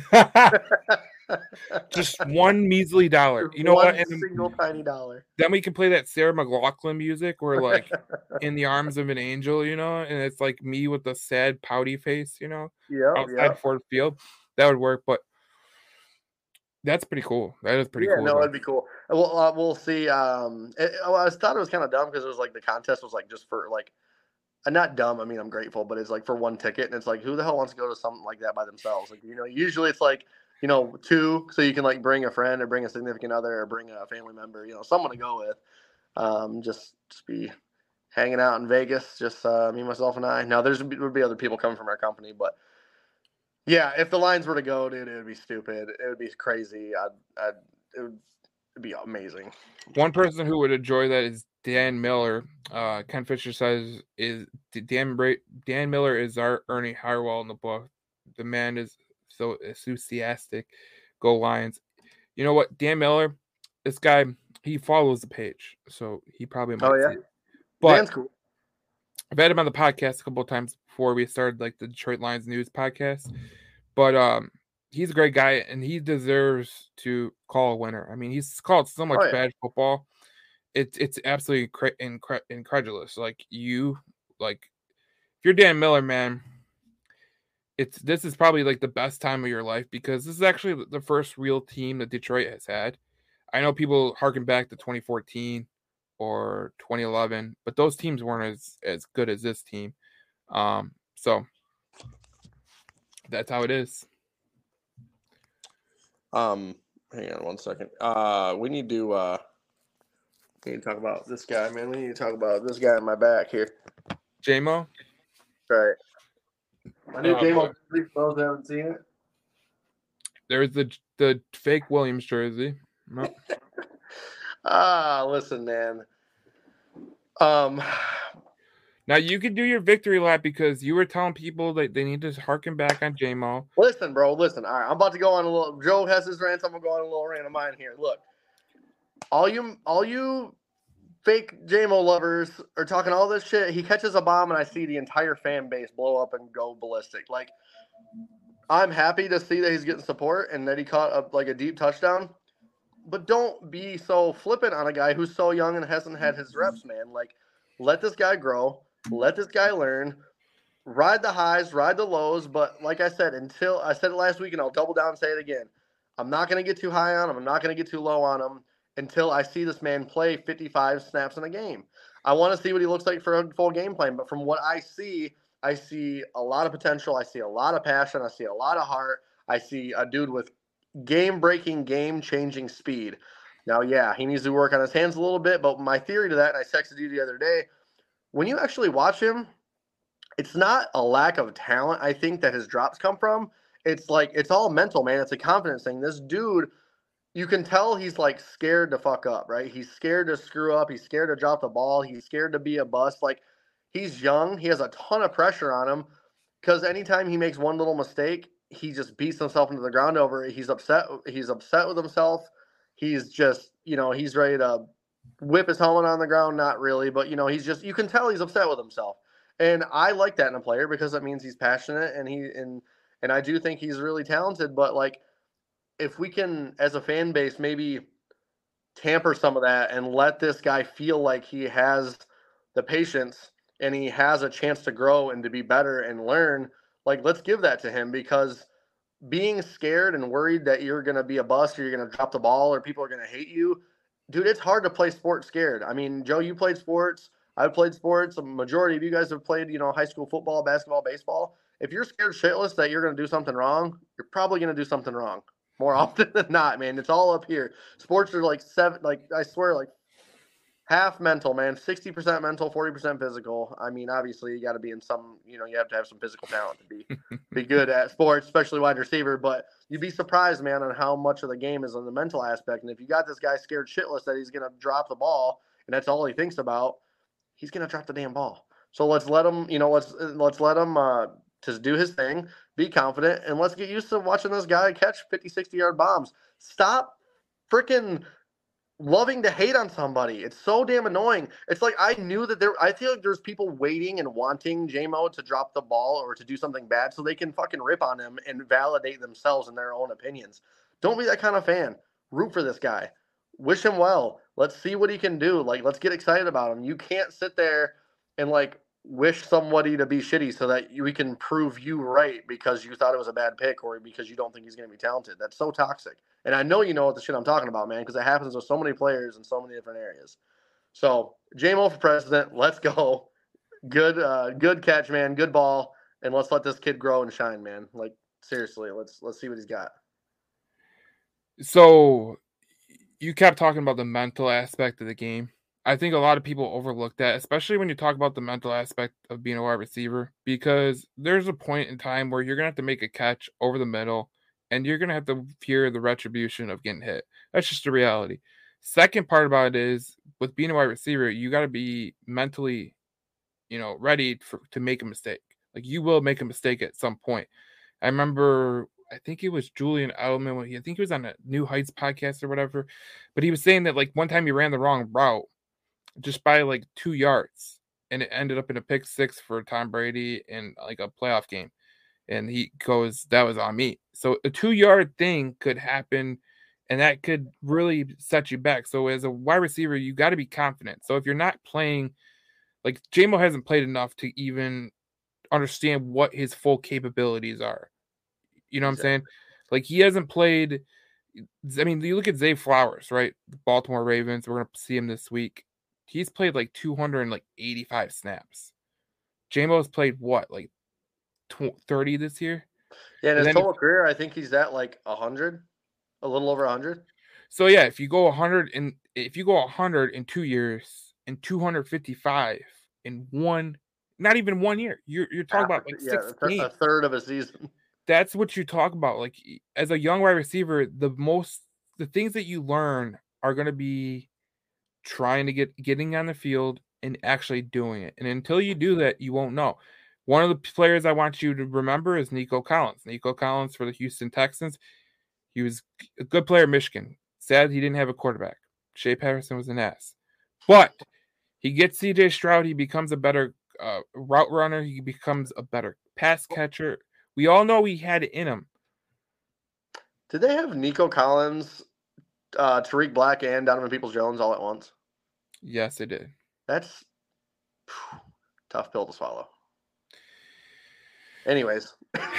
Just one measly dollar. You know One what? And single tiny dollar. then we can play that Sarah McLaughlin music where like in the arms of an angel, you know, and it's like me with the sad pouty face, you know, Yep, outside yep. Ford Field. That would work, but that's pretty cool. That is pretty Yeah, cool no, though. it'd be cool. We'll uh, we'll see. Um, it, well, I thought it was kind of dumb because it was like the contest was like just for like, uh, not dumb. I mean, I'm grateful, but it's like for one ticket, and it's like who the hell wants to go to something like that by themselves? Like you know, usually it's like you know two, so you can like bring a friend or bring a significant other or bring a family member, you know, someone to go with. Um, just just be hanging out in Vegas, just uh, me, myself, and I. Now there's would be other people coming from our company, but Yeah, if the lines were to go, dude, it would be stupid. It would be crazy. I'd, I'd, it would it'd be amazing. One person who would enjoy that is Dan Miller. Uh, Ken Fisher says is Dan Dan Miller is our Ernie Harwell in the book. The man is so enthusiastic. Go Lions! You know what, Dan Miller, this guy, he follows the page, so he probably might oh, yeah? see it. But Dan's cool. I've had him on the podcast a couple of times before we started like the Detroit Lions news podcast. But um, he's a great guy, and he deserves to call a winner. I mean, he's called so much Oh, yeah. bad football. It's it's absolutely incre- incre- incredulous. Like you, like if you're Dan Miller, man, it's this is probably like the best time of your life because this is actually the first real team that Detroit has had. I know people harken back to twenty fourteen or twenty eleven, but those teams weren't as as good as this team. Um, so that's how it is. Um, hang on one second. Uh, we need to uh, we need to talk about this guy, man. We need to talk about this guy in my back here. J-Mo? Right. I knew Uh, J-Mo. Those that haven't seen it. There's the the fake Williams jersey. Nope. Ah, listen, man. Um, now you can do your victory lap because you were telling people that they need to harken back on J-Mo. Listen, bro. Listen. All right, I'm about to go on a little. Joe has his rant. I'm gonna go on a little rant of mine here. Look, all you, all you, fake J-Mo lovers are talking all this shit. He catches a bomb, and I see the entire fan base blow up and go ballistic. Like, I'm happy to see that he's getting support and that he caught a, like a deep touchdown. But don't be so flippant on a guy who's so young and hasn't had his reps, man. Like, let this guy grow. Let this guy learn. Ride the highs, ride the lows. But like I said, until I said it last week, and I'll double down and say it again. I'm not going to get too high on him. I'm not going to get too low on him until I see this man play fifty-five snaps in a game. I want to see what he looks like for a full game plan. But from what I see, I see a lot of potential. I see a lot of passion. I see a lot of heart. I see a dude with game-breaking, game-changing speed. Now, yeah, he needs to work on his hands a little bit, but my theory to that, and I texted you the other day, when you actually watch him, it's not a lack of talent, I think, that his drops come from. It's like, it's all mental, man. It's a confidence thing. This dude, you can tell he's like scared to fuck up, right? He's scared to screw up. He's scared to drop the ball. He's scared to be a bust. Like, he's young. He has a ton of pressure on him because anytime he makes one little mistake, he just beats himself into the ground over it. He's upset. He's upset with himself. He's just, you know, he's ready to whip his helmet on the ground. Not really, but, you know, he's just, you can tell he's upset with himself. And I like that in a player because it means he's passionate and he, and, and I do think he's really talented. But like, if we can, as a fan base, maybe tamper some of that and let this guy feel like he has the patience and he has a chance to grow and to be better and learn, like, let's give that to him, because being scared and worried that you're going to be a bust or you're going to drop the ball or people are going to hate you, dude, it's hard to play sports scared. I mean, Joe, you played sports. I've played sports. A majority of you guys have played, you know, high school football, basketball, baseball. If you're scared shitless that you're going to do something wrong, you're probably going to do something wrong more often than not, man. It's all up here. Sports are like seven, like I swear, like half mental, man. sixty percent mental, forty percent physical. I mean, obviously, you got to be in some, you know, you have to have some physical talent to be be good at sports, especially wide receiver. But you'd be surprised, man, on how much of the game is on the mental aspect. And if you got this guy scared shitless that he's going to drop the ball and that's all he thinks about, he's going to drop the damn ball. So let's let him, you know, let's let's let him uh, just do his thing, be confident, and let's get used to watching this guy catch fifty, sixty-yard bombs. Stop freaking loving to hate on somebody. It's so damn annoying. It's like I knew that there – I feel like there's people waiting and wanting J-Mo to drop the ball or to do something bad so they can fucking rip on him and validate themselves and their own opinions. Don't be that kind of fan. Root for this guy. Wish him well. Let's see what he can do. Like, let's get excited about him. You can't sit there and, like, wish somebody to be shitty so that we can prove you right because you thought it was a bad pick or because you don't think he's going to be talented. That's so toxic. And I know you know what the shit I'm talking about, man, because it happens with so many players in so many different areas. So, J-Mo for president. Let's go. Good uh, good catch, man. Good ball. And let's let this kid grow and shine, man. Like, seriously, let's let's see what he's got. So, you kept talking about the mental aspect of the game. I think a lot of people overlook that, especially when you talk about the mental aspect of being a wide receiver, because there's a point in time where you're going to have to make a catch over the middle and you're going to have to fear the retribution of getting hit. That's just the reality. Second part about it is with being a wide receiver, you got to be mentally, you know, ready for, to make a mistake. Like you will make a mistake at some point. I remember, I think it was Julian Edelman. When he, I think he was on a New Heights podcast or whatever, but he was saying that like one time he ran the wrong route just by like two yards, and it ended up in a pick six for Tom Brady in like a playoff game. And he goes, "That was on me." So a two yard thing could happen, and that could really set you back. So as a wide receiver, you got to be confident. So if you're not playing, like J-Mo hasn't played enough to even understand what his full capabilities are. You know what exactly. I'm saying? Like he hasn't played. I mean, you look at Zay Flowers, right? The Baltimore Ravens. We're gonna see him this week. He's played like two hundred eighty-five snaps. J-Mo's played what, like thirty this year? Yeah, in his total career, I think he's at like one hundred, a little over one hundred. So yeah, if you go one hundred and if you go one hundred in two years and two hundred fifty-five in one, not even one year, you're you're talking Half, about like six yeah, games. A third of a season. That's what you talk about. Like as a young wide receiver, the most the things that you learn are going to be trying to get getting on the field and actually doing it. And until you do that, you won't know. One of the players I want you to remember is Nico Collins. Nico Collins for the Houston Texans. He was a good player at Michigan. Sad he didn't have a quarterback. Shea Patterson was an ass. But he gets C J Stroud. He becomes a better uh, route runner. He becomes a better pass catcher. We all know he had it in him. Did they have Nico Collins, uh, Tariq Black, and Donovan Peoples-Jones all at once? Yes, they did. That's phew, tough pill to swallow. Anyways,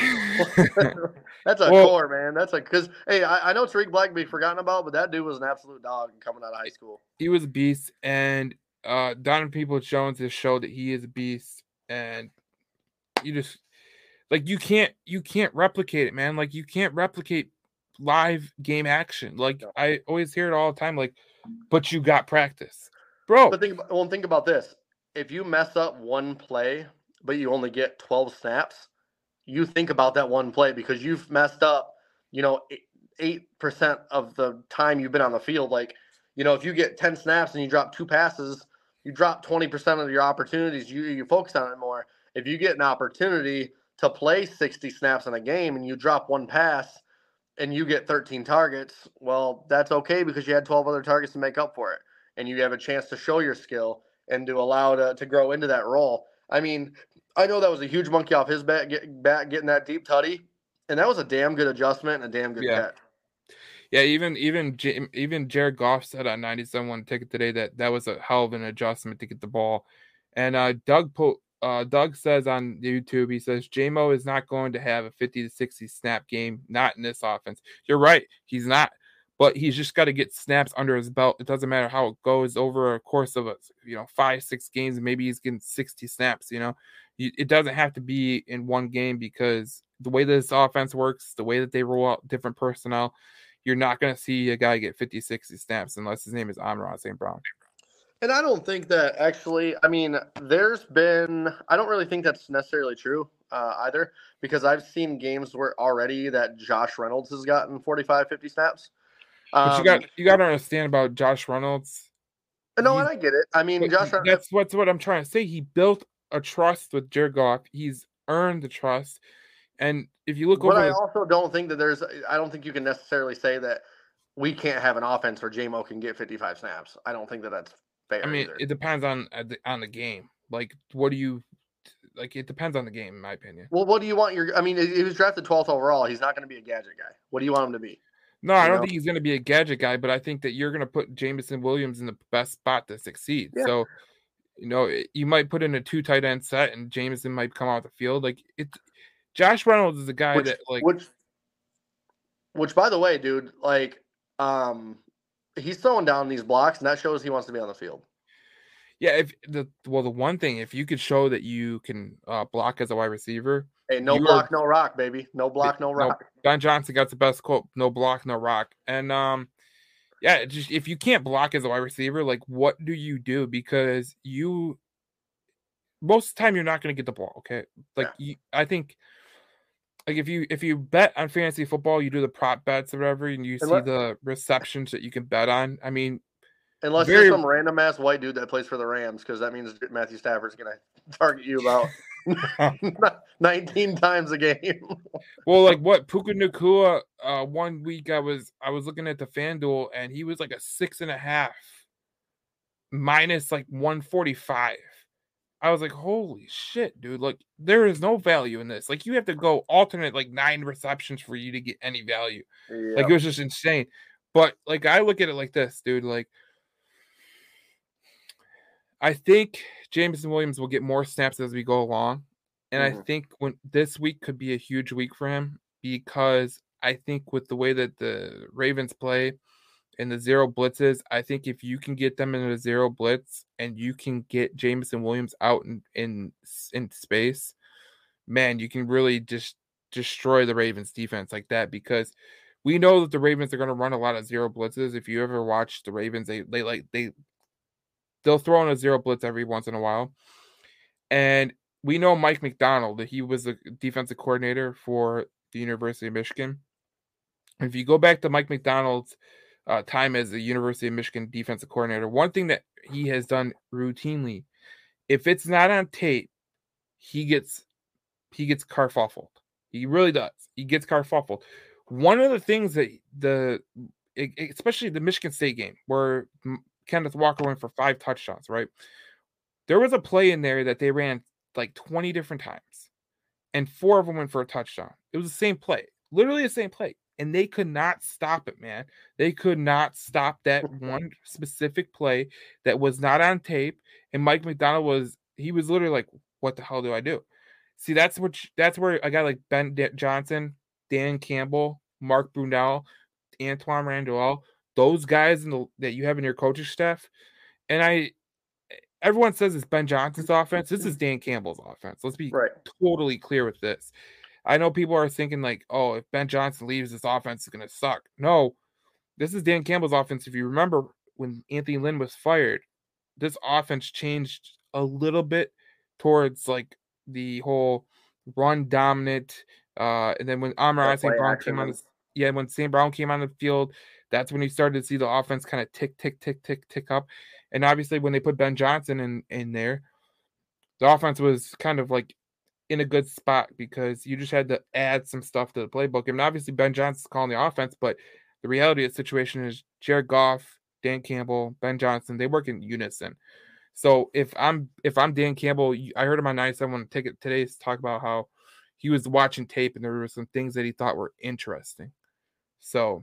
that's a well, core, man. That's a because hey, I, I know Tariq Black can be forgotten about, but that dude was an absolute dog coming out of high school. He was a beast, and uh, Donovan Peoples-Jones has showed that he is a beast, and you just like you can't you can't replicate it, man. Like you can't replicate live game action. Like no. I always hear it all the time. Like, but you got practice, bro. But think about, well, think about this: if you mess up one play, but you only get twelve snaps. You think about that one play because you've messed up, you know, eight percent of the time you've been on the field. Like, you know, if you get ten snaps and you drop two passes, you drop twenty percent of your opportunities. You, you focus on it more. If you get an opportunity to play sixty snaps in a game and you drop one pass and you get thirteen targets, well, that's okay because you had twelve other targets to make up for it. And you have a chance to show your skill and to allow to, to grow into that role. I mean, I know that was a huge monkey off his back, get, back getting that deep tutty, and that was a damn good adjustment and a damn good yeah. catch. Yeah, even even even Jared Goff said on ninety-seven one Ticket today that that was a hell of an adjustment to get the ball. And uh, Doug po- uh, Doug says on YouTube, he says J-Mo is not going to have a fifty to sixty snap game, not in this offense. You're right, he's not. But he's just got to get snaps under his belt. It doesn't matter how it goes over a course of a, you know, five, six games, and maybe he's getting sixty snaps, you know. It doesn't have to be in one game because the way this offense works, the way that they roll out different personnel, you're not going to see a guy get fifty, sixty snaps unless his name is Amon-Ra Saint Brown. And I don't think that actually, I mean, there's been, I don't really think that's necessarily true uh, either because I've seen games where already that Josh Reynolds has gotten forty-five, fifty snaps. But um, you got you got to understand about Josh Reynolds. No, and I get it. I mean, Josh Reynolds. That's what's what I'm trying to say. He built a trust with Jared Goff. He's earned the trust. And if you look but over, I also don't think that there's. I don't think you can necessarily say that we can't have an offense where J-Mo can get fifty-five snaps. I don't think that that's fair. I mean, either. It depends on on the game. Like, what do you like? It depends on the game, in my opinion. Well, what do you want your? I mean, he was drafted twelfth overall. He's not going to be a gadget guy. What do you want him to be? No, I don't know? think he's going to be a gadget guy, but I think that you're going to put Jameson Williams in the best spot to succeed. Yeah. So, you know, you might put in a two tight end set, and Jameson might come out the field. Like it, Josh Reynolds is a guy which, that like, which, which by the way, dude, like, um, he's throwing down these blocks, and that shows he wants to be on the field. Yeah, if the well, the one thing, if you could show that you can uh, block as a wide receiver. Hey, no block, are, no rock, baby. No block, no rock. No, Ben Johnson got the best quote, no block, no rock. And um, Yeah, just if you can't block as a wide receiver, like what do you do? Because you most of the time you're not going to get the ball. Okay, like Yeah. you, I think like if you if you bet on fantasy football, you do the prop bets or whatever, and you see Unless, the receptions that you can bet on. I mean, unless you're very some random ass white dude that plays for the Rams, because that means Matthew Stafford's going to target you about nineteen times a game. well, like what Puka Nacua. Uh, one week I was I was looking at the FanDuel, and he was like a six and a half minus like one forty five. I was like, holy shit, dude. Like, there is no value in this. Like, you have to go alternate like nine receptions for you to get any value. Like, Yeah. it was just insane. But, like, I look at it like this, dude. Like, I think Jameson Williams will get more snaps as we go along. And I Mm-hmm. think when this week could be a huge week for him because I think with the way that the Ravens play, in the zero blitzes, I think if you can get them in a zero blitz and you can get Jameson Williams out in in, in space, man, you can really just destroy the Ravens defense like that because we know that the Ravens are going to run a lot of zero blitzes. If you ever watch the Ravens, they they like they they'll throw in a zero blitz every once in a while. And we know Mike McDonald, that he was a defensive coordinator for the University of Michigan. If you go back to Mike McDonald's uh, time as the University of Michigan defensive coordinator, one thing that he has done routinely, if it's not on tape, he gets he gets carfuffled. He really does. He gets carfuffled. One of the things that the especially the Michigan State game where Kenneth Walker went for five touchdowns, right? There was a play in there that they ran like twenty different times, and four of them went for a touchdown. It was the same play, literally the same play. And they could not stop it, man. They could not stop that one specific play that was not on tape. And Mike McDonald was, he was literally like, what the hell do I do? See, that's what, that's where a guy like Ben Johnson, Dan Campbell, Mark Brunell, Antoine Randall, those guys in the, that you have in your coaching staff. And I, everyone says it's Ben Johnson's offense. This is Dan Campbell's offense. Let's be Right. totally clear with this. I know people are thinking like, oh, if Ben Johnson leaves, this offense is going to suck. No, this is Dan Campbell's offense. If you remember when Anthony Lynn was fired, this offense changed a little bit towards like the whole run dominant. Uh, and then when Amon Saint Brown came on, the, yeah, when Saint Brown came on the field, that's when you started to see the offense kind of tick, tick, tick, tick, tick up. And obviously, when they put Ben Johnson in in there, the offense was kind of like in a good spot because you just had to add some stuff to the playbook. I mean, obviously Ben Johnson's calling the offense, but the reality of the situation is Jared Goff, Dan Campbell, Ben Johnson, they work in unison. So if I'm if I'm Dan Campbell, I heard him on ninety-seven on Ticket today to talk about how he was watching tape and there were some things that he thought were interesting. So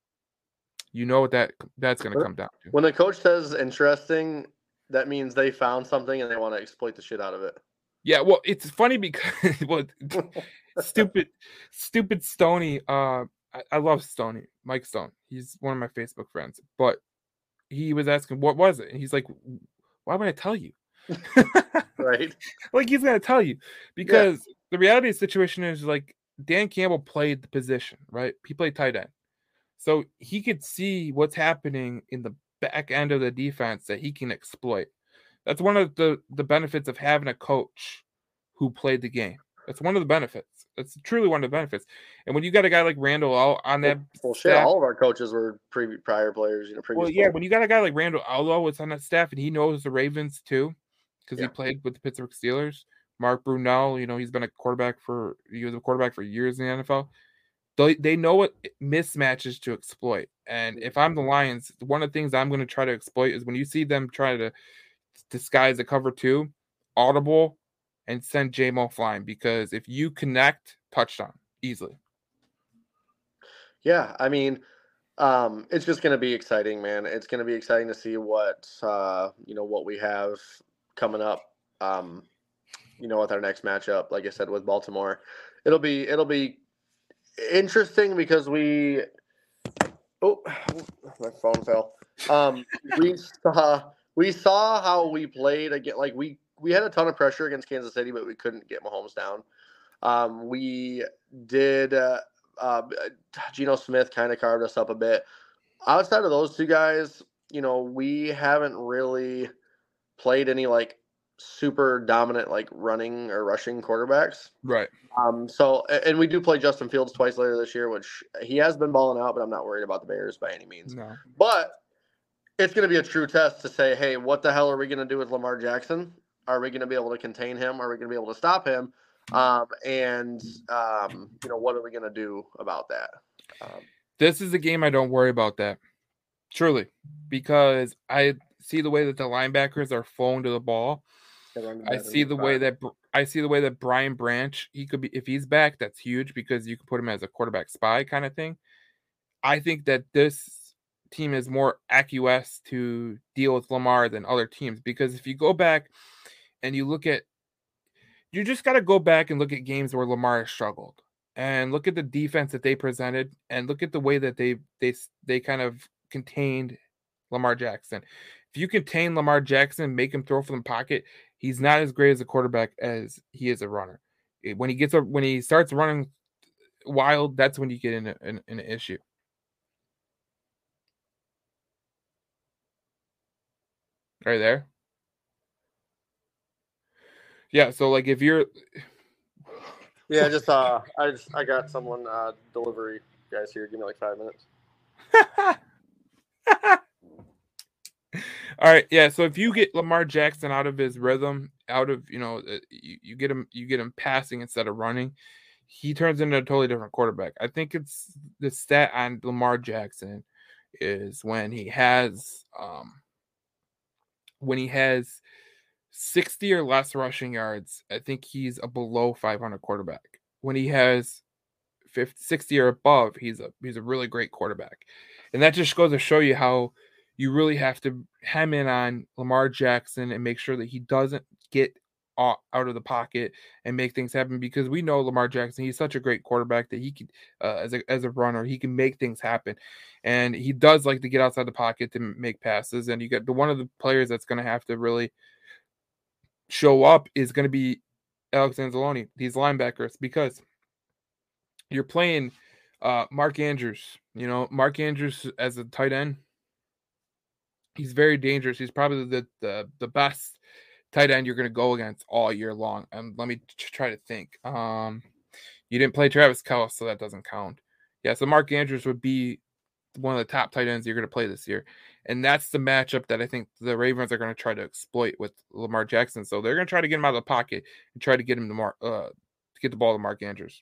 you know what that that's going to come down to. When the coach says interesting, that means they found something and they want to exploit the shit out of it. Yeah, well, it's funny because well, stupid, stupid Stoney. Uh, I, I love Stoney, Mike Stone. He's one of my Facebook friends, but he was asking what was it, and he's like, "Why would I tell you?" Right? Like he's gonna tell you because yeah. The reality of the situation is like Dan Campbell played the position, right? He played tight end, so he could see what's happening in the back end of the defense that he can exploit. That's one of the, the benefits of having a coach who played the game. That's one of the benefits. That's truly one of the benefits. And when you got a guy like Randall Allo on that well, well staff, shit, all of our coaches were pre- prior players, you know. Well, yeah, players. When you got a guy like Randall Allo was on that staff, and he knows the Ravens too, because yeah. he played with the Pittsburgh Steelers. Mark Brunell, you know, he's been a quarterback for he was a quarterback for years in the N F L. They they know what mismatches to exploit. And if I'm the Lions, one of the things I'm going to try to exploit is when you see them try to disguise a cover two, audible, and send J-Mo flying, because if you connect, touchdown easily. Yeah, I mean, um, it's just going to be exciting, man. It's going to be exciting to see what uh, you know what we have coming up. Um, you know, with our next matchup, like I said, with Baltimore, it'll be it'll be interesting because we. Oh, my phone fell. Um, we saw. We saw how we played again. Like we, we had a ton of pressure against Kansas City, but we couldn't get Mahomes down. Um, we did. Uh, uh, Geno Smith kind of carved us up a bit. outside of those two guys, you know, we haven't really played any like super dominant like running or rushing quarterbacks. Right. Um, so and we do play Justin Fields twice later this year, which he has been balling out, but I'm not worried about the Bears by any means. No. But it's going to be a true test to say, hey, what the hell are we going to do with Lamar Jackson? Are we going to be able to contain him? Are we going to be able to stop him? Um, and um, you know, what are we going to do about that? Um, This is a game I don't worry about that. Truly, because I see the way that the linebackers are flowing to the ball. I see the way that I see the way that Brian Branch, he could be, if he's back, that's huge because you could put him as a quarterback spy kind of thing. I think that this team is more acquiesced to deal with Lamar than other teams, because if you go back and you look at, you just got to go back and look at games where Lamar has struggled and look at the defense that they presented and look at the way that they they they kind of contained Lamar Jackson. If you contain Lamar Jackson, make him throw from the pocket, he's not as great as a quarterback as he is a runner. When he gets up, when he starts running wild, that's when you get in, a, in, in an issue. Right there. Yeah, so like if you're Yeah, just uh I just I got someone uh delivery guys here. Give me like five minutes. All right, yeah. So if you get Lamar Jackson out of his rhythm, out of you know, you, you get him, you get him passing instead of running, he turns into a totally different quarterback. I think it's the stat on Lamar Jackson is when he has um when he has sixty or less rushing yards, I think he's a below five hundred quarterback. When he has fifty, sixty or above, he's a he's a really great quarterback. And that just goes to show you how you really have to hem in on Lamar Jackson and make sure that he doesn't get out of the pocket and make things happen, because we know Lamar Jackson, he's such a great quarterback that he can uh, as a as a runner, he can make things happen. And he does like to get outside the pocket to make passes, and you got the one of the players that's going to have to really show up is going to be Alex Anzalone, these linebackers, because you're playing uh, Mark Andrews. You know, Mark Andrews as a tight end, he's very dangerous. He's probably the the, the best tight end you're going to go against all year long. And let me try to think. Um, you didn't play Travis Kelce, so that doesn't count. Yeah, so Mark Andrews would be one of the top tight ends you're going to play this year. And that's the matchup that I think the Ravens are going to try to exploit with Lamar Jackson. So they're going to try to get him out of the pocket and try to get him to Mark, uh, to get the ball to Mark Andrews.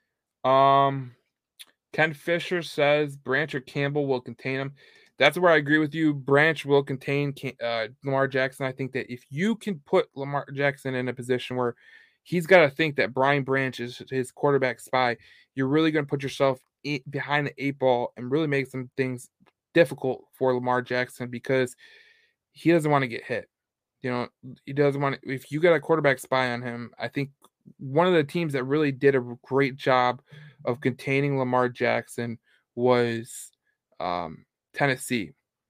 Um, Ken Fisher says Branch or Campbell will contain him. That's where I agree with you. Branch will contain uh, Lamar Jackson. I think that if you can put Lamar Jackson in a position where he's got to think that Brian Branch is his quarterback spy, you're really going to put yourself behind the eight ball and really make some things difficult for Lamar Jackson, because he doesn't want to get hit. You know, he doesn't want to, if you got a quarterback spy on him, I think one of the teams that really did a great job of containing Lamar Jackson was um, Tennessee.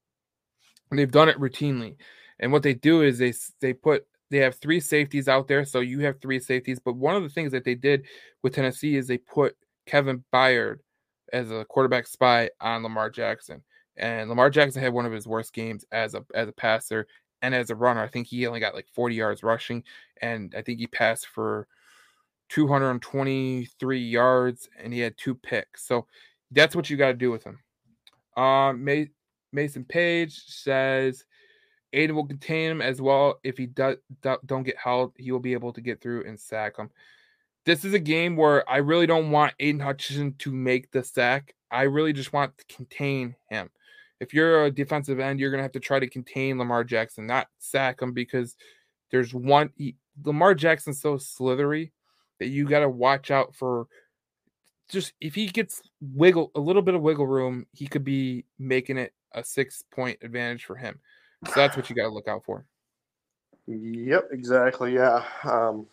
And they've done it routinely. And what they do is they they put they have three safeties out there, so you have three safeties. But one of the things that they did with Tennessee is they put Kevin Byard as a quarterback spy on Lamar Jackson. And Lamar Jackson had one of his worst games as a as a passer and as a runner. I think he only got like forty yards rushing, and I think he passed for two hundred twenty-three yards, and he had two picks. So that's what you got to do with him. Um, Mason Page says Aiden will contain him as well. If he does don't get held, he will be able to get through and sack him. This is a game where I really don't want Aiden Hutchinson to make the sack. I really just want to contain him. If you're a defensive end, you're going to have to try to contain Lamar Jackson, not sack him, because there's one he, Lamar Jackson's so slithery that you got to watch out for. Just if he gets wiggle a little bit of wiggle room, he could be making it a six point advantage for him. So that's what you got to look out for. Yep, exactly. Yeah. Um,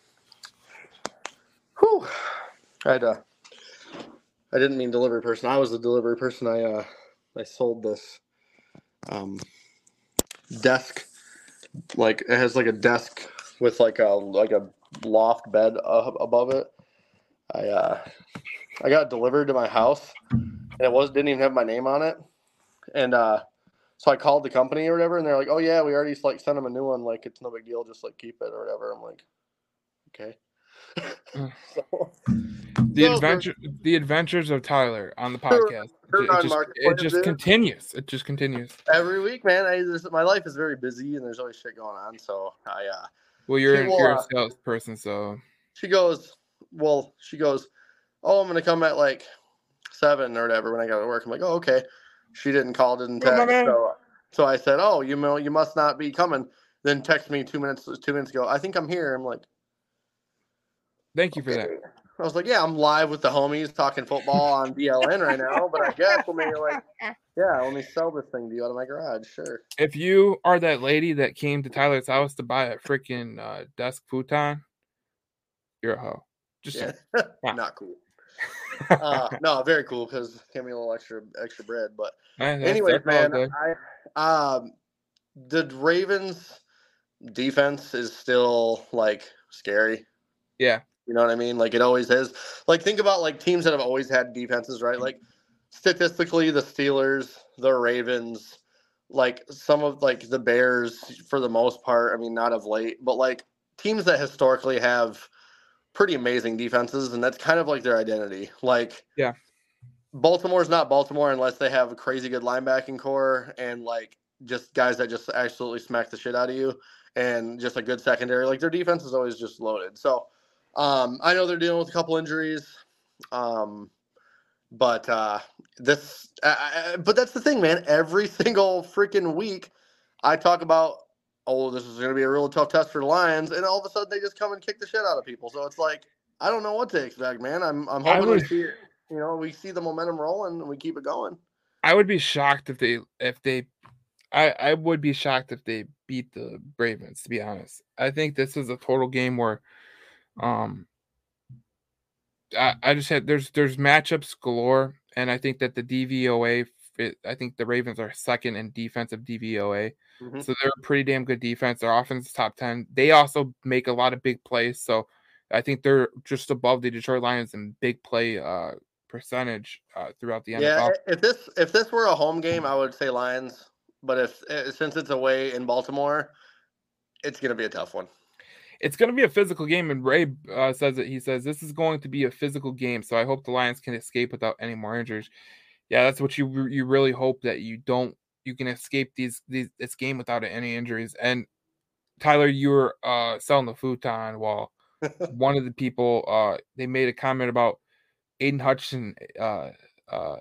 whew. I had a, I didn't mean delivery person. I was the delivery person. I uh, I sold this um, desk, like it has like a desk with like a like a loft bed uh, above it. I uh, I got it delivered to my house, and it was didn't even have my name on it. And uh, so I called the company or whatever, and they're like, "Oh yeah, we already like sent them a new one. Like it's no big deal, just like keep it or whatever." I'm like, "Okay." so, the so adventure, the adventures of Tyler on the her, podcast. her It, it on just, it Marketplace, just dude. continues. It just continues Every week, man. I, this, my life is very busy, and there's always shit going on. So I, uh, well, you're she an, will, you're a uh, salesperson, so she goes, well, she goes, "Oh, I'm gonna come at like seven or whatever when I got to work." I'm like, "Oh, okay." She didn't call, didn't well, my text, man. so so I said, "Oh, you know, you must not be coming." Then text me two minutes two minutes ago. "I think I'm here." I'm like, Thank you for "Okay." that. I was like, "Yeah, I'm live with the homies talking football on B L N right now, but I guess let me like, yeah, let me sell this thing to you out of my garage, sure." If you are that lady that came to Tyler's house to buy a freaking uh, desk futon, you're a hoe. Just Yeah, saying. not cool. uh, no, very cool because gave me a little extra extra bread. But that's, anyways, that's all man, good. I um the Ravens defense is still like scary. Yeah. You know what I mean? Like it always is. Like think about like teams that have always had defenses, right? Like statistically, the Steelers, the Ravens, like some of like the Bears for the most part. I mean, not of late, but like teams that historically have pretty amazing defenses, and that's kind of like their identity. Like Yeah. Baltimore's not Baltimore unless they have a crazy good linebacking core and like just guys that just absolutely smack the shit out of you and just a good secondary. Like their defense is always just loaded. So um, I know they're dealing with a couple injuries, um, but uh, this. Uh, but that's the thing, man. Every single freaking week, I talk about, oh, this is going to be a real tough test for the Lions, and all of a sudden they just come and kick the shit out of people. So it's like I don't know what to expect, man. I'm I'm I hoping would, we see it. You know, we see the momentum rolling and we keep it going. I would be shocked if they, if they, I, I would be shocked if they beat the Ravens. To be honest, I think this is a total game where, um, I, I just had there's there's matchups galore, and I think that the D V O A, it, I think the Ravens are second in defensive D V O A, Mm-hmm. so they're a pretty damn good defense. Their offense is top ten. They also make a lot of big plays, so I think they're just above the Detroit Lions in big play uh, percentage uh, throughout the Yeah, N F L. if this if this were a home game, I would say Lions. But if eh, since it's away in Baltimore, it's going to be a tough one. It's going to be a physical game, and Ray uh, says it. He says this is going to be a physical game, so I hope the Lions can escape without any more injuries. Yeah, that's what you you really hope, that you don't you can escape these these this game without any injuries. And Tyler, you were uh, selling the futon while one of the people uh, they made a comment about Aiden Hutchinson. Uh, uh,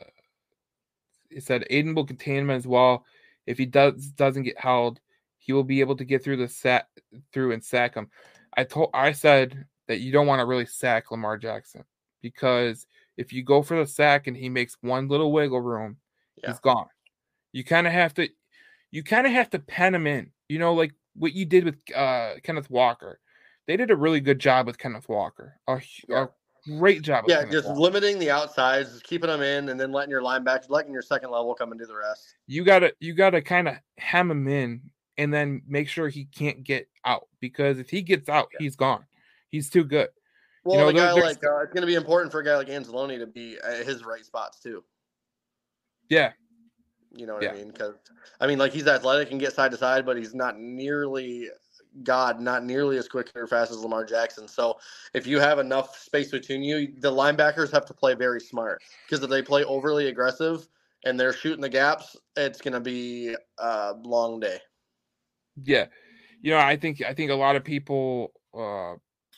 it said Aiden will contain him as well. If he does doesn't get held, he will be able to get through the sack through and sack him. I told I said that you don't want to really sack Lamar Jackson, because if you go for the sack and he makes one little wiggle room, Yeah. he's gone. You kind of have to you kind of have to pen him in. You know, like what you did with uh, Kenneth Walker. They did a really good job with Kenneth Walker. A, Yeah. a great job with Yeah, Kenneth just Walker. limiting the outsides, keeping them in, and then letting your linebackers, letting your second level come and do the rest. You gotta you gotta kind of hem him in and then make sure he can't get out, because if he gets out, Yeah. he's gone. He's too good. Well, you know, a guy there, like uh, it's going to be important for a guy like Anzalone to be at his right spots too. Yeah. You know what yeah. I mean? Because I mean, like he's athletic and get side to side, but he's not nearly God, not nearly as quick or fast as Lamar Jackson. So if you have enough space between you, the linebackers have to play very smart, because if they play overly aggressive and they're shooting the gaps, it's going to be a long day. Yeah. You know, I think I think a lot of people uh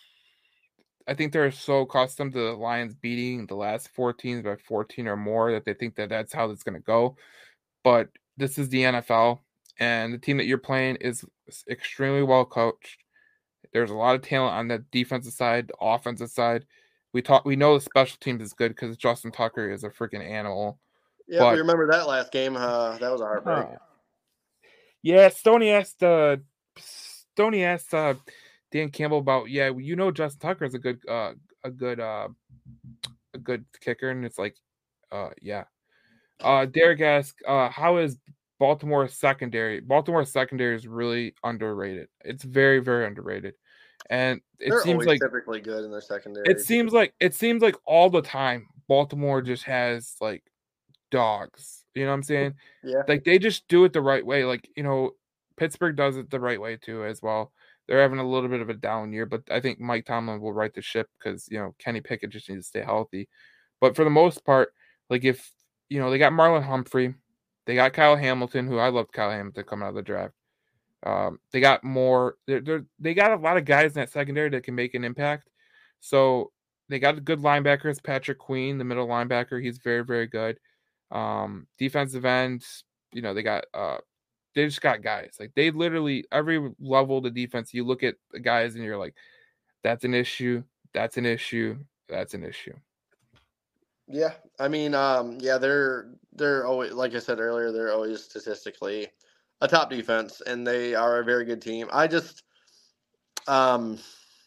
I think they're so accustomed to the Lions beating the last four teams by fourteen or more that they think that that's how it's going to go. But this is the N F L, and the team that you're playing is extremely well coached. There's a lot of talent on the defensive side, the offensive side. We talk, we know the special teams is good because Justin Tucker is a freaking animal. Yeah, but, we remember that last game. Uh, that was a heartbreak. Uh, yeah, Stoney asked uh, Stoney asked uh, Dan Campbell about, yeah, you know, Justin Tucker is a good uh, a good uh, a good kicker, and it's like, uh, yeah. Uh, Derek asked, uh, how is Baltimore secondary? Baltimore secondary is really underrated. It's very, very underrated, and it They're seems always like typically good in their secondary. it seems like it seems like all the time Baltimore just has like dogs You know what I'm saying? Yeah. Like they just do it the right way. Like, you know, Pittsburgh does it the right way too as well. They're having a little bit of a down year, but I think Mike Tomlin will right the ship because, you know, Kenny Pickett just needs to stay healthy. But for the most part, like if, you know, they got Marlon Humphrey, they got Kyle Hamilton, who I loved Kyle Hamilton coming out of the draft. Um, they got more, they're, they're, they got a lot of guys in that secondary that can make an impact. So they got good linebackers, Patrick Queen, the middle linebacker. He's very, very good. Um, defensive end, you know, they got, uh, they just got guys. Like they literally, every level of the defense, you look at the guys and you're like, that's an issue. That's an issue. That's an issue. Yeah. I mean, um, yeah, they're, they're always, like I said earlier, they're always statistically a top defense, and they are a very good team. I just, um,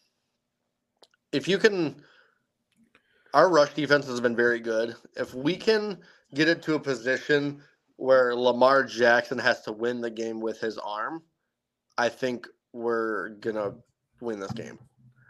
if you can, our rush defense has been very good. If we can get it to a position where Lamar Jackson has to win the game with his arm, I think we're gonna win this game.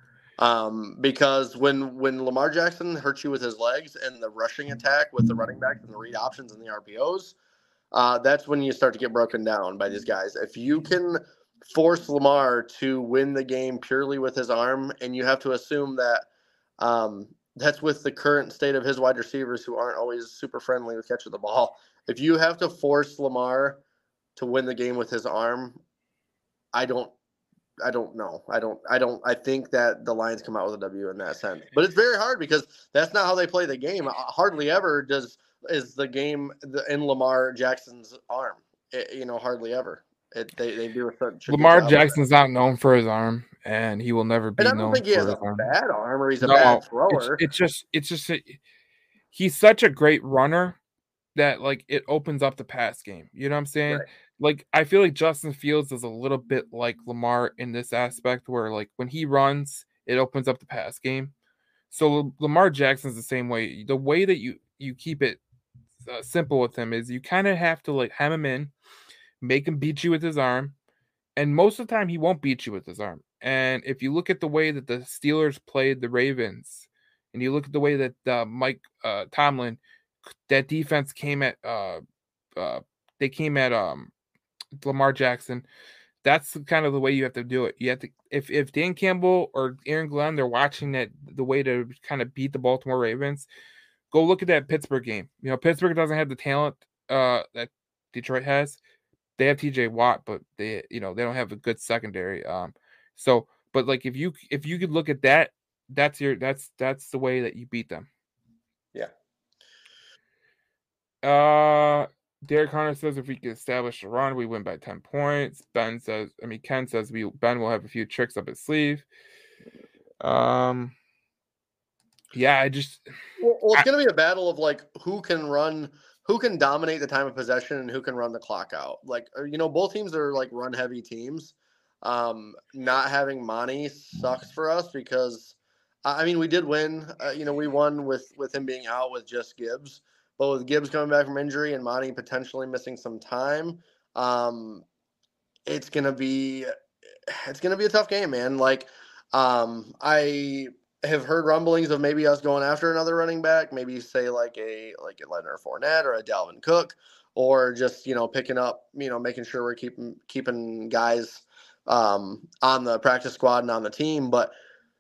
Um, because when when Lamar Jackson hurts you with his legs and the rushing attack with the running backs and the read options and the R P Os, uh, that's when you start to get broken down by these guys. If you can force Lamar to win the game purely with his arm, and you have to assume that um, that's with the current state of his wide receivers who aren't always super friendly with catching the ball. If you have to force Lamar to win the game with his arm, I don't I don't know. I don't I don't I think that the Lions come out with a W in that sense. But it's very hard because that's not how they play the game. Hardly ever does is the game in Lamar Jackson's arm. It, you know, hardly ever. It, they they do such a Lamar Jackson's not known for his arm, and he will never be and I don't known think he for has his a arm. bad arm or he's a No, bad it's, thrower. it's just it's just a, he's such a great runner that like it opens up the pass game. You know what I'm saying? Right. Like I feel like Justin Fields is a little bit like Lamar in this aspect where like when he runs, it opens up the pass game. So Lamar Jackson's the same way. The way that you you keep it uh, simple with him is you kind of have to like hem him in, make him beat you with his arm, and most of the time he won't beat you with his arm. And if you look at the way that the Steelers played the Ravens, and you look at the way that uh, Mike uh, Tomlin, that defense came at uh, uh, they came at um, Lamar Jackson. That's kind of the way you have to do it. You have to if if Dan Campbell or Aaron Glenn they're watching that the way to kind of beat the Baltimore Ravens, go look at that Pittsburgh game. You know, Pittsburgh doesn't have the talent uh, that Detroit has. They have T J Watt, but they you know they don't have a good secondary. Um, so but like if you if you could look at that, that's your that's that's the way that you beat them. Yeah. Uh. Derek Hunter says if we can establish a run, we win by ten points. Ben says, I mean, Ken says we Ben will have a few tricks up his sleeve. Um, yeah, I just. Well, well it's going to be a battle of like who can run, who can dominate the time of possession, and who can run the clock out. Like, you know, both teams are like run heavy teams. Um, not having Monty sucks for us because, I mean, we did win. Uh, you know, we won with with him being out with just Gibbs. But with Gibbs coming back from injury and Monty potentially missing some time, um, it's gonna be it's gonna be a tough game, man. Like, um, I have heard rumblings of maybe us going after another running back, maybe say like a like a Leonard Fournette or a Dalvin Cook, or just you know picking up, you know, making sure we're keeping keeping guys um, on the practice squad and on the team, but.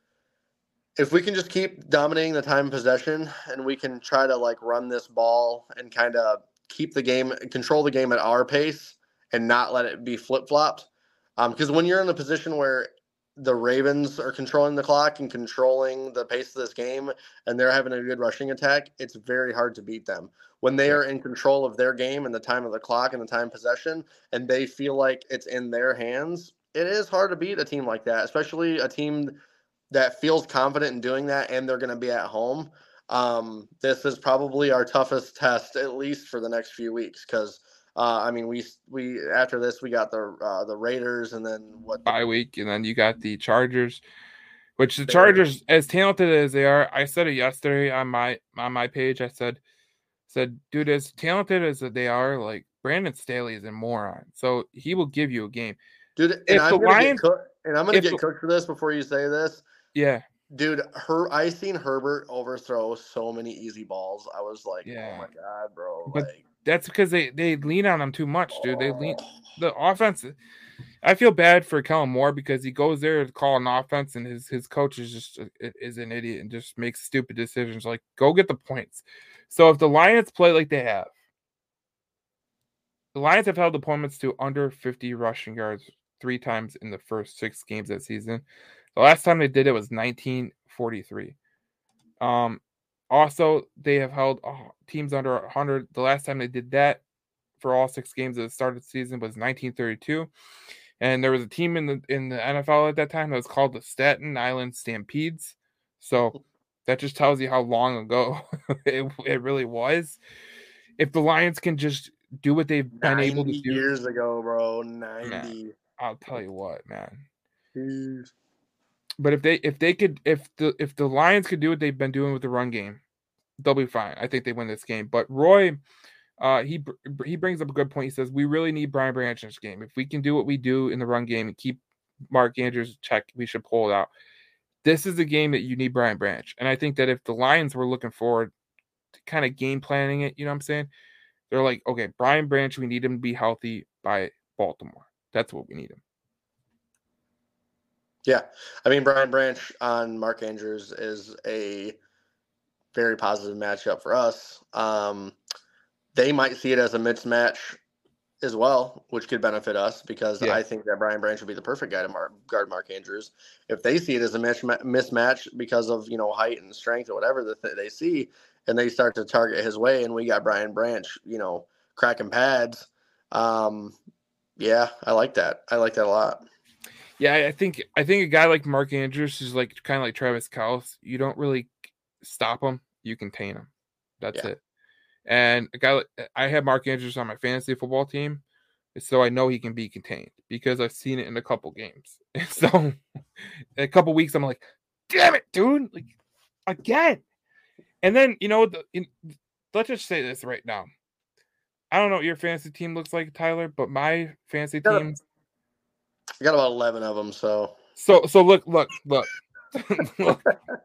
If we can just keep dominating the time possession and we can try to like run this ball and kind of keep the game, control the game at our pace and not let it be flip-flopped. Um, because when you're in a position where the Ravens are controlling the clock and controlling the pace of this game and they're having a good rushing attack, it's very hard to beat them. When they are in control of their game and the time of the clock and the time possession and they feel like it's in their hands, it is hard to beat a team like that, especially a team – that feels confident in doing that and they're going to be at home. Um, this is probably our toughest test, at least for the next few weeks. Cause uh, I mean, we, we, after this, we got the, uh, the Raiders and then what bye week. And then you got the Chargers, which the Chargers, as talented as they are, I said it yesterday on my, on my page. I said, said, dude, as talented as they are, like Brandon Staley is a moron. So he will give you a game. Dude, and if I'm the gonna Lions, get cooked, and I'm gonna get the, cooked for this before you say this. Yeah. Dude, her I seen Herbert overthrow so many easy balls. I was like, yeah. oh my God, bro. But like that's because they, they lean on him too much, dude. They lean the offense. I feel bad for Kellen Moore because he goes there to call an offense, and his his coach is just is an idiot and just makes stupid decisions. Like, go get the points. So if the Lions play like they have, the Lions have held opponents to under fifty rushing yards three times in the first six games that season. The last time they did it was nineteen forty-three. Um, also, they have held oh, teams under one hundred. The last time they did that for all six games at the start of the season was nineteen thirty-two. And there was a team in the in the N F L at that time that was called the Staten Island Stampedes. So that just tells you how long ago it, it really was. If the Lions can just do what they've been able to do years ago, bro, ninety. Man, I'll tell you what, man. Jeez. But if they if they could if the if the Lions could do what they've been doing with the run game, they'll be fine. I think they win this game. But Roy, uh, he he brings up a good point. He says we really need Brian Branch in this game. If we can do what we do in the run game and keep Mark Andrews in check, we should pull it out. This is a game that you need Brian Branch, and I think that if the Lions were looking forward to kind of game planning it, you know what I'm saying? They're like, okay, Brian Branch, we need him to be healthy by Baltimore. That's what we need him. Yeah. I mean, Brian Branch on Mark Andrews is a very positive matchup for us. Um, they might see it as a mismatch as well, which could benefit us because yeah. I think that Brian Branch would be the perfect guy to mark, guard Mark Andrews. If they see it as a mismatch because of, you know, height and strength or whatever that they see, and they start to target his way, and we got Brian Branch, you know, cracking pads. Um, yeah, I like that. I like that a lot. Yeah, I think I think a guy like Mark Andrews is like kind of like Travis Kelce. You don't really stop him; you contain him. That's yeah. it. And a guy like I have Mark Andrews on my fantasy football team, so I know he can be contained because I've seen it in a couple games. And so, in a couple weeks, I'm like, "Damn it, dude! Like again." And then you know, the, in, let's just say this right now. I don't know what your fantasy team looks like, Tyler, but my fantasy team. I got about eleven of them, so. So, so look, look, look. look.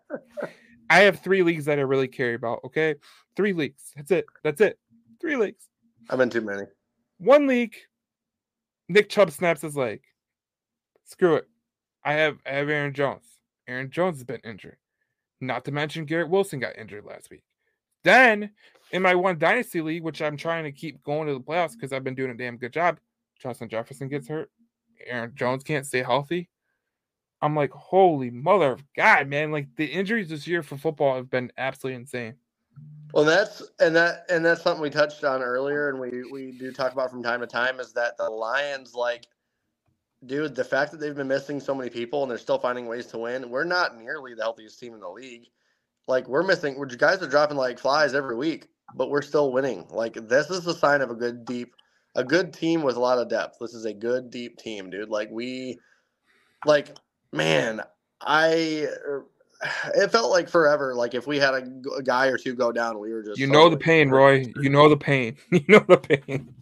I have three leagues that I really care about, okay? Three leagues. That's it. That's it. Three leagues. I've been too many. One league, Nick Chubb snaps his leg. Screw it. I have I have Aaron Jones. Aaron Jones has been injured. Not to mention Garrett Wilson got injured last week. Then, in my one dynasty league, which I'm trying to keep going to the playoffs because I've been doing a damn good job, Justin Jefferson gets hurt. Aaron Jones can't stay healthy. I'm like, holy mother of God, man. Like, the injuries this year for football have been absolutely insane. Well, that's and that and that's something we touched on earlier, and we, we do talk about from time to time, is that the Lions, like, dude, the fact that they've been missing so many people and they're still finding ways to win, we're not nearly the healthiest team in the league. Like, we're missing, we're, guys are dropping like flies every week, but we're still winning. Like, this is a sign of a good, deep, a good team with a lot of depth. This is a good, deep team, dude. Like, we, like, man, I, it felt like forever. Like, if we had a, a guy or two go down, we were just. You know the pain, Roy. You know the pain. You know the pain.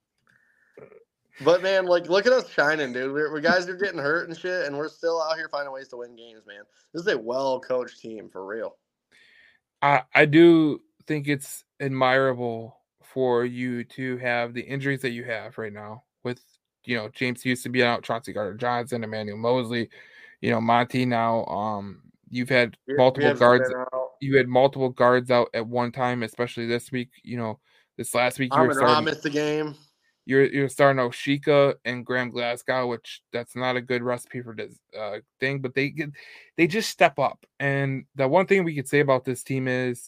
But, man, like, look at us shining, dude. We're, we guys are getting hurt and shit, and we're still out here finding ways to win games, man. This is a well-coached team, for real. I, I do think it's admirable for you to have the injuries that you have right now with, you know, James Houston being out, Chauncey Gardner-Johnson, Emmanuel Mosley, you know, Monty now. Um, you've had multiple guards. You had multiple guards out at one time, especially this week. You know, this last week you were starting. missed the game. You're you're starting Oshika and Graham Glasgow, which that's not a good recipe for this uh, thing, but they get they just step up. And the one thing we could say about this team is,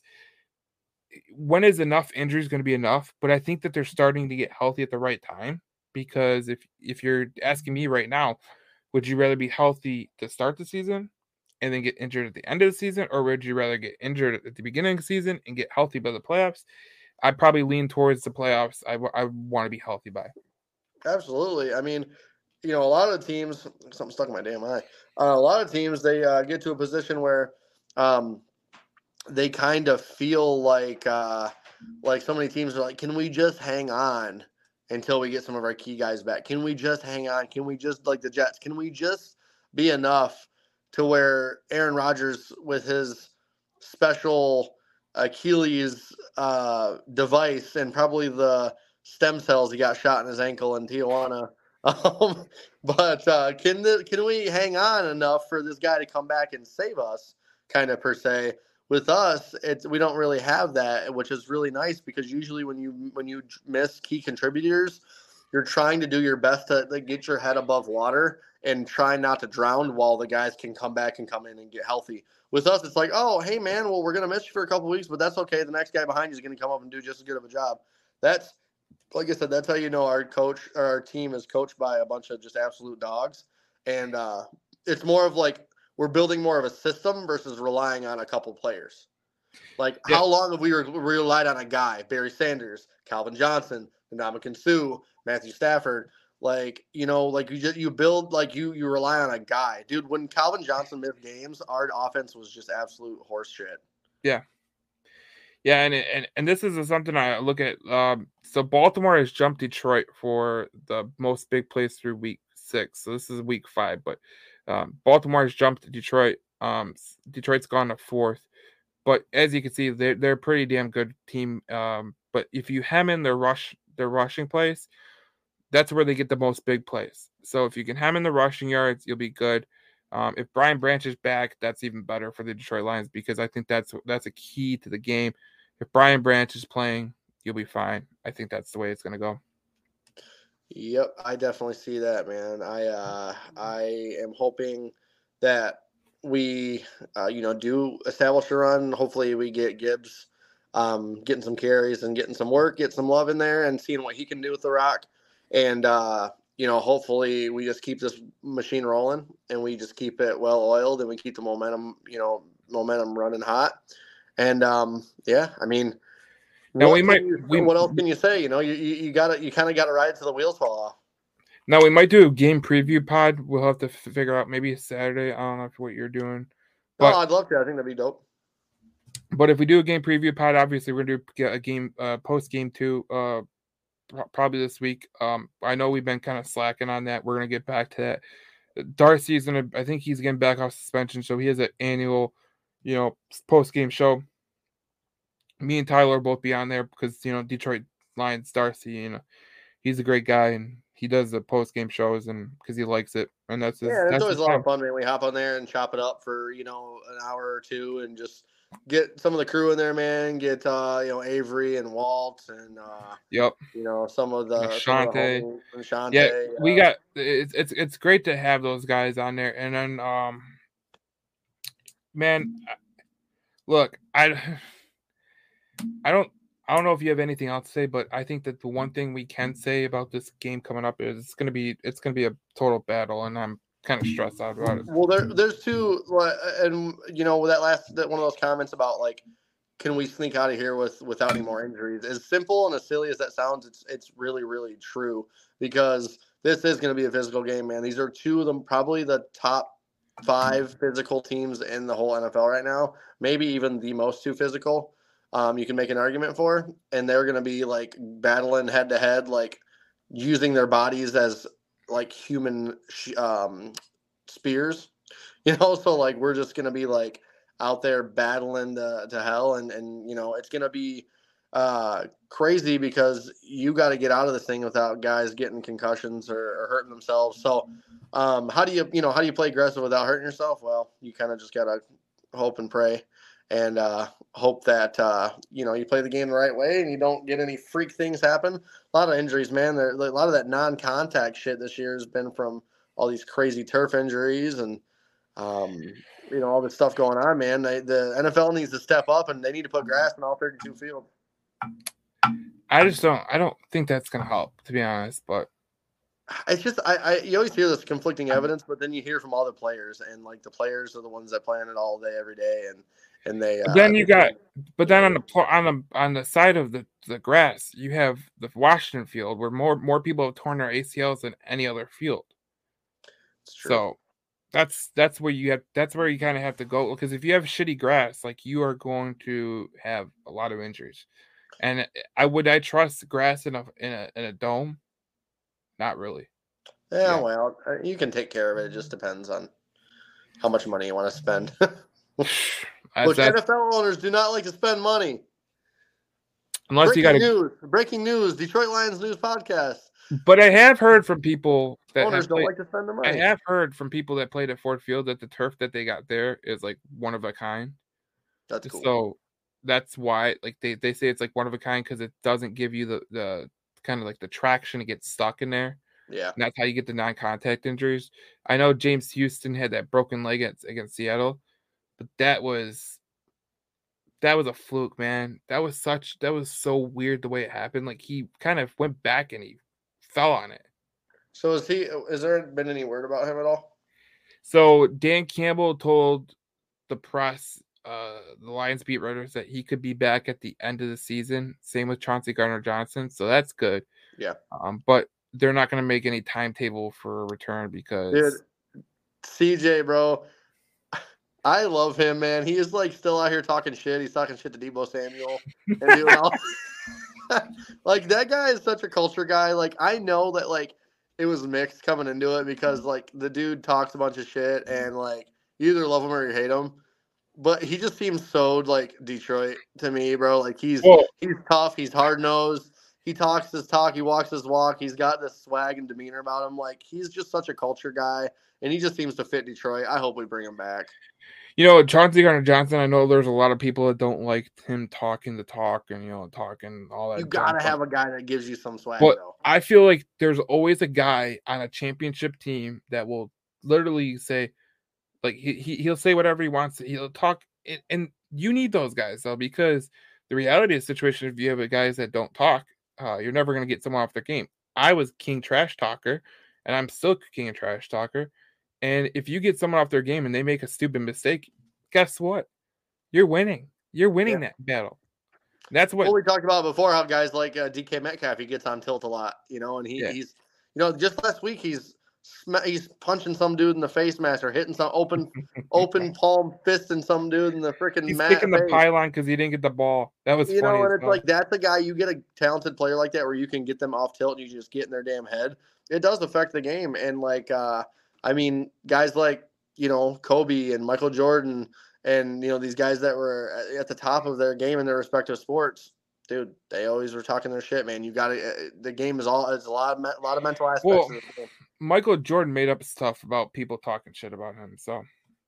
when is enough injuries going to be enough? But I think that they're starting to get healthy at the right time, because if if you're asking me right now, would you rather be healthy to start the season and then get injured at the end of the season, or would you rather get injured at the beginning of the season and get healthy by the playoffs? I'd probably lean towards the playoffs. I, I want to be healthy by. Absolutely. I mean, you know, a lot of teams, something stuck in my damn eye. Uh, a lot of teams, they uh, get to a position where um, they kind of feel like, uh, like so many teams are like, can we just hang on until we get some of our key guys back? Can we just hang on? Can we just, like the Jets, can we just be enough to where Aaron Rodgers with his special Achilles uh, device and probably the stem cells he got shot in his ankle in Tijuana. Um, but uh, can the, can we hang on enough for this guy to come back and save us, kind of per se? With us, it's we don't really have that, which is really nice because usually when you when you miss key contributors, you're trying to do your best to, to get your head above water and try not to drown while the guys can come back and come in and get healthy. With us, it's like, oh, hey, man, well, we're going to miss you for a couple of weeks, but that's okay. The next guy behind you is going to come up and do just as good of a job. That's, like I said, that's how you know our coach or our team is coached by a bunch of just absolute dogs. And uh, it's more of like we're building more of a system versus relying on a couple players. Like, yeah. How long have we re- relied on a guy? Barry Sanders, Calvin Johnson, Ndamukong Suh, Matthew Stafford. Like, you know, like you just, you build, like you, you rely on a guy. Dude, when Calvin Johnson missed games, our offense was just absolute horse shit. Yeah. Yeah, and and and this is something I look at. Um, so Baltimore has jumped Detroit for the most big plays through week six. So this is week five, but um, Baltimore has jumped Detroit. Um, Detroit's gone to fourth. But as you can see, they're they're a pretty damn good team. Um, but if you hem in their rush, their rushing plays, that's where they get the most big plays. So if you can hem in the rushing yards, you'll be good. Um, if Brian Branch is back, that's even better for the Detroit Lions because I think that's that's a key to the game. If Brian Branch is playing, you'll be fine. I think that's the way it's going to go. Yep, I definitely see that, man. I uh, I am hoping that we, uh, you know, do establish a run. Hopefully, we get Gibbs um, getting some carries and getting some work, get some love in there, and seeing what he can do with the rock. And uh, you know, hopefully, we just keep this machine rolling, and we just keep it well oiled, and we keep the momentum, you know, momentum running hot. And um, yeah, I mean, now what we might. You, we, what else can you say? You know, you you, you got to you kind of got to ride till the wheels fall off. Now we might do a game preview pod. We'll have to figure out maybe Saturday. I don't know if what you're doing. But, oh, I'd love to. I think that'd be dope. But if we do a game preview pod, obviously we're gonna do a game uh, post game two, uh, probably this week. Um, I know we've been kind of slacking on that. We're gonna get back to that. Darcy's gonna. I think he's getting back off suspension, so he has an annual, you know, post game show. Me and Tyler will both be on there because you know Detroit Lions Darcy, you know, he's a great guy and he does the post game shows and because he likes it and that's his, yeah. It's that's always his a lot time. of fun, man. We hop on there and chop it up for you know an hour or two and just get some of the crew in there, man. Get uh, you know Avery and Walt and uh, yep, you know some of the Shante. Shante. Yeah, uh, we got it's it's it's great to have those guys on there and then um, man, look, I I don't. I don't know if you have anything else to say, but I think that the one thing we can say about this game coming up is it's gonna be it's gonna be a total battle, and I'm kind of stressed out about it. Well, there there's two, and you know that last that one of those comments about like, can we sneak out of here with without any more injuries? As simple and as silly as that sounds, it's it's really really true because this is going to be a physical game, man. These are two of them, probably the top five physical teams in the whole N F L right now, maybe even the most two physical. Um, you can make an argument for, and they're going to be like battling head to head, like using their bodies as like human um, spears, you know. So like we're just going to be like out there battling to, to hell, and and you know it's going to be uh, crazy because you got to get out of this thing without guys getting concussions or, or hurting themselves. So um, how do you you know how do you play aggressive without hurting yourself? Well, you kind of just got to hope and pray. And uh, hope that, uh, you know, you play the game the right way and you don't get any freak things happen. A lot of injuries, man. There, a lot of that non-contact shit this year has been from all these crazy turf injuries and, um, you know, all this stuff going on, man. They, the N F L needs to step up and they need to put grass in all thirty-two fields. I just don't – I don't think that's going to help, to be honest, but – it's just I, I you always hear this conflicting evidence, but then you hear from all the players, and like the players are the ones that play on it all day, every day, and and they. But then uh, you got, but then on the on the on the side of the, the grass, you have the Washington field where more more people have torn their A C Ls than any other field. So that's that's where you have that's where you kind of have to go because if you have shitty grass, like you are going to have a lot of injuries. And I would I trust grass in a in a in a dome. Not really. Yeah, yeah, well, you can take care of it. It just depends on how much money you want to spend. That's, Which that's, N F L owners do not like to spend money. unless Breaking you got to. news. Breaking news. Detroit Lions News Podcast. But I have heard from people that Owners have don't played, like to spend the I money. have heard from people that played at Ford Field that the turf that they got there is like one of a kind. That's cool. So that's why, like they, they say it's like one of a kind because it doesn't give you the the kind of like the traction to get stuck in there. Yeah. And that's how you get the non-contact injuries. I know James Houston had that broken leg against, against Seattle, but that was that was a fluke, man. That was such that was so weird the way it happened. Like he kind of went back and he fell on it. So is he? Is there been any word about him at all? So Dan Campbell told the press, uh, the Lions beat writers, that he could be back at the end of the season. Same with Chauncey Gardner-Johnson, so that's good. Yeah. Um, but they're not going to make any timetable for a return because Dude, C J, bro, I love him, man. He is like still out here talking shit. He's talking shit to Deebo Samuel and doing all. Like that guy is such a culture guy. Like I know that like it was mixed coming into it because like the dude talks a bunch of shit and like you either love him or you hate him. But he just seems so like Detroit to me, bro. Like he's well, he's tough. He's hard nosed. He talks his talk. He walks his walk. He's got this swag and demeanor about him. Like he's just such a culture guy, and he just seems to fit Detroit. I hope we bring him back. you know, Chauncey Gardner-Johnson, I know there's a lot of people that don't like him talking the talk and, you know, talking all that. You gotta have a guy that gives you some swag, but though. I feel like there's always a guy on a championship team that will literally say, like, he, he he'll say whatever he wants. He'll talk, and, and you need those guys though, because the reality of the situation, if you have guys that don't talk, uh, you're never gonna get someone off their game. I was king trash talker, and I'm still king of trash talker. And if you get someone off their game and they make a stupid mistake, guess what? You're winning. You're winning Yeah. that battle. That's what Well, we talked about before how guys like uh, D K Metcalf, he gets on tilt a lot, you know, and he, Yeah. he's, you know, just last week he's he's punching some dude in the face mask or hitting some open open palm fisting some dude in the freaking he's mat kicking the face. pylon because he didn't get the ball. That was You funny. know, and as it's well. like that's a guy you get a talented player like that where you can get them off tilt and you just get in their damn head. It does affect the game, and like uh, I mean, guys like you know Kobe and Michael Jordan, and you know these guys that were at the top of their game in their respective sports. Dude, they always were talking their shit, man. You got to. The game is all. It's a lot of a lot of mental aspects. Well, of the game. Michael Jordan made up stuff about people talking shit about him. So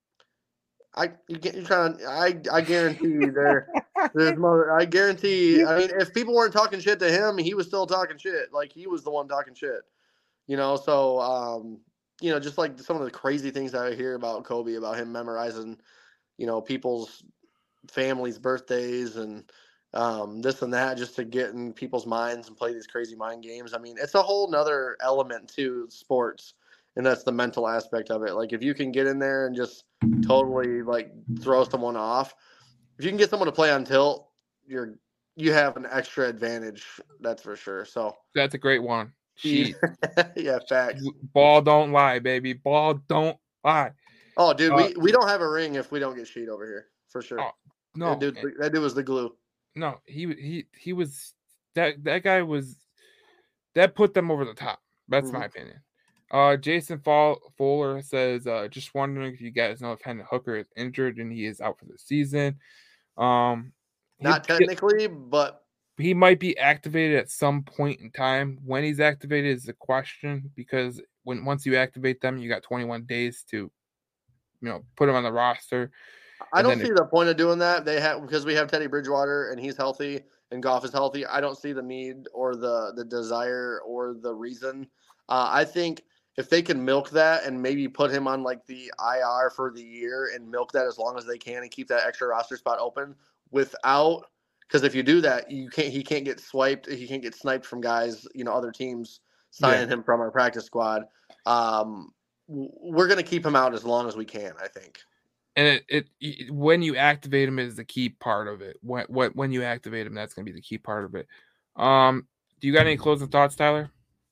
I you get you trying. I I guarantee you there. There's mother. I guarantee. I mean, if people weren't talking shit to him, he was still talking shit. Like he was the one talking shit. You know. So um, you know, just like some of the crazy things I hear about Kobe, about him memorizing, you know, people's families' birthdays and. Um, this and that just to get in people's minds and play these crazy mind games. I mean, it's a whole nother element to sports, and that's the mental aspect of it. Like if you can get in there and just totally like throw someone off, if you can get someone to play on tilt, you're you have an extra advantage. That's for sure. So that's a great one. She, yeah, facts. Ball don't lie, baby. Ball don't lie. Oh, dude, uh, we, we don't have a ring if we don't get Sheet over here for sure. Oh, no, that dude, that dude was the glue. No, he he he was that that guy was that put them over the top. That's mm-hmm. my opinion. Uh, Jason Fall, Fuller says, uh, just wondering if you guys know if Hendon Hooker is injured and he is out for the season. Um, not he, technically, but he might be activated at some point in time. When he's activated is the question, because when once you activate them, you got twenty-one days to, you know, put him on the roster. I don't see if, the point of doing that. They have because we have Teddy Bridgewater and he's healthy and Goff is healthy. I don't see the need or the the desire or the reason. Uh, I think if they can milk that and maybe put him on like the I R for the year and milk that as long as they can and keep that extra roster spot open without because if you do that, you can't he can't get swiped. He can't get sniped from guys, you know, other teams signing yeah. him from our practice squad. Um, we're gonna keep him out as long as we can. I think. And it, it, it when you activate him is the key part of it. When when when you activate him, that's gonna be the key part of it. Um, do you got any closing thoughts, Tyler?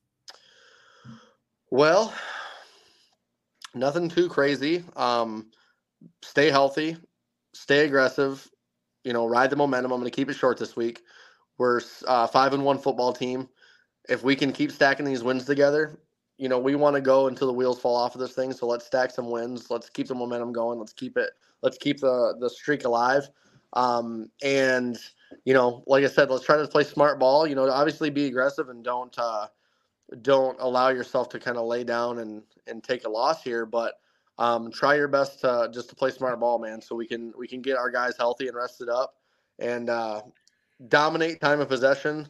Well, nothing too crazy. Um, stay healthy, stay aggressive. You know, ride the momentum. I'm gonna keep it short this week. We're uh, five and one football team. If we can keep stacking these wins together. You know, we want to go until the wheels fall off of this thing. So let's stack some wins. Let's keep the momentum going. Let's keep it let's keep the the streak alive. Um, and you know, like I said, let's try to play smart ball. You know, obviously be aggressive and don't uh, don't allow yourself to kind of lay down and and take a loss here. But um, try your best to just to play smart ball, man, so we can we can get our guys healthy and rested up and uh, dominate time of possession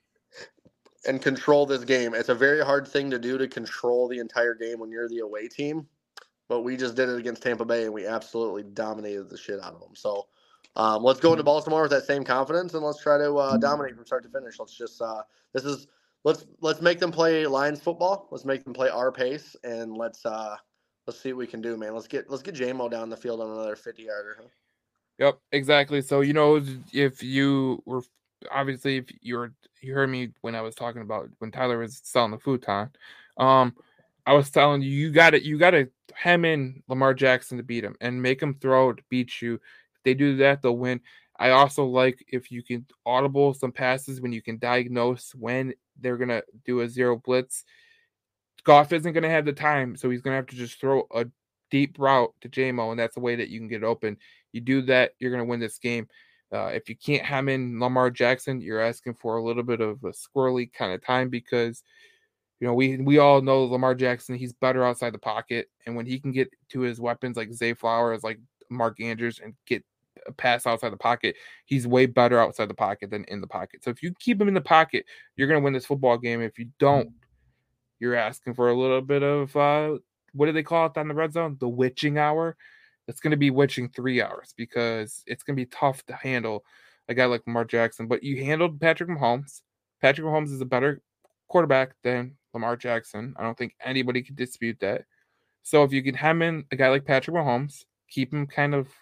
and control this game. It's a very hard thing to do to control the entire game when you're the away team, but we just did it against Tampa Bay and we absolutely dominated the shit out of them. So um, let's go into Baltimore with that same confidence and let's try to uh, dominate from start to finish. Let's just uh, this is let's let's make them play Lions football. Let's make them play our pace and let's uh, let's see what we can do, man. Let's get let's get J-Mo down the field on another fifty yarder. Huh? Yep, exactly. So you know, if you were obviously if you were you heard me when I was talking about when Tyler was selling the futon, um, I was telling you you got to you got to hem in Lamar Jackson to beat him and make him throw to beat you. If they do that, they'll win. I also like if you can audible some passes when you can diagnose when they're gonna do a zero blitz. Goff isn't gonna have the time, so he's gonna have to just throw a deep route to J-Mo, and that's the way that you can get open. You do that, you're going to win this game. Uh, if you can't ham in Lamar Jackson, you're asking for a little bit of a squirrely kind of time because, you know, we we all know Lamar Jackson, he's better outside the pocket. And when he can get to his weapons like Zay Flowers, like Mark Andrews, and get a pass outside the pocket, he's way better outside the pocket than in the pocket. So if you keep him in the pocket, you're going to win this football game. If you don't, you're asking for a little bit of, uh, what do they call it on the red zone? The witching hour. It's going to be witching three hours because it's going to be tough to handle a guy like Lamar Jackson. But you handled Patrick Mahomes. Patrick Mahomes is a better quarterback than Lamar Jackson. I don't think anybody can dispute that. So if you can hem in a guy like Patrick Mahomes, keep him kind of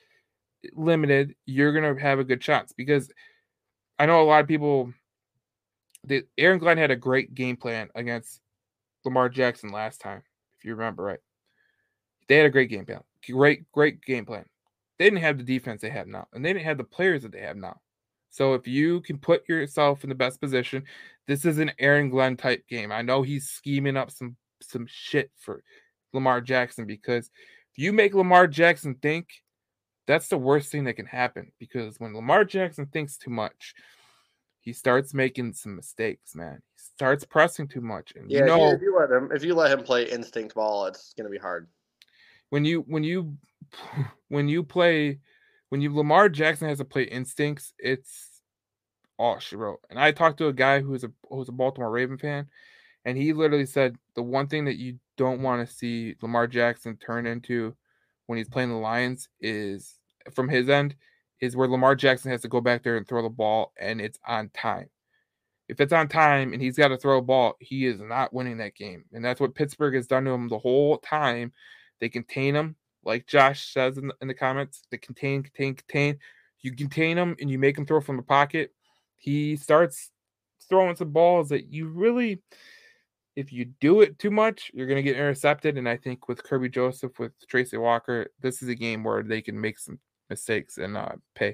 limited, you're going to have a good chance. Because I know a lot of people, the, Aaron Glenn had a great game plan against Lamar Jackson last time, if you remember right. They had a great game plan. Great, great game plan. They didn't have the defense they have now, and they didn't have the players that they have now. So if you can put yourself in the best position, this is an Aaron Glenn type game. I know he's scheming up some some shit for Lamar Jackson because if you make Lamar Jackson think, that's the worst thing that can happen because when Lamar Jackson thinks too much, he starts making some mistakes, man. He starts pressing too much, and yeah, you know, if you let him if you let him play instinct ball, it's going to be hard. When you when you when you play when you Lamar Jackson has to play instincts, it's all she wrote. And I talked to a guy who's a who's a Baltimore Raven fan, and he literally said the one thing that you don't want to see Lamar Jackson turn into when he's playing the Lions is, from his end, is where Lamar Jackson has to go back there and throw the ball, and it's on time. If it's on time and he's got to throw a ball, he is not winning that game. And that's what Pittsburgh has done to him the whole time. They contain him, like Josh says in the, in the comments. They contain, contain, contain. You contain him and you make him throw from the pocket. He starts throwing some balls that you really, if you do it too much, you're going to get intercepted. And I think with Kirby Joseph, with Tracy Walker, this is a game where they can make some mistakes and uh, pay.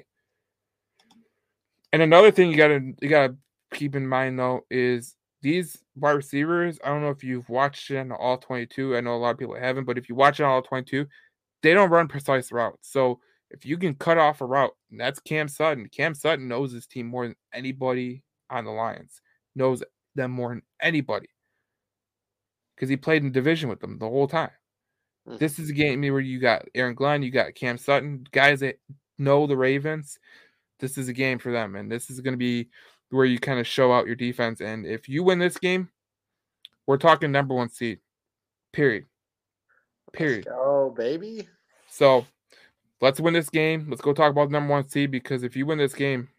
And another thing you got to you got to keep in mind though is these wide receivers, I don't know if you've watched it on all twenty-two. I know a lot of people haven't, but if you watch it on all twenty-two, they don't run precise routes. So if you can cut off a route, and that's Cam Sutton. Cam Sutton knows his team more than anybody on the Lions. Knows them more than anybody. Because he played in division with them the whole time. Mm-hmm. This is a game where you got Aaron Glenn, you got Cam Sutton, guys that know the Ravens. This is a game for them, and this is going to be where you kind of show out your defense. And if you win this game, we're talking number one seed. Period. Period. Let's go, baby. So let's win this game. Let's go talk about number one seed because if you win this game,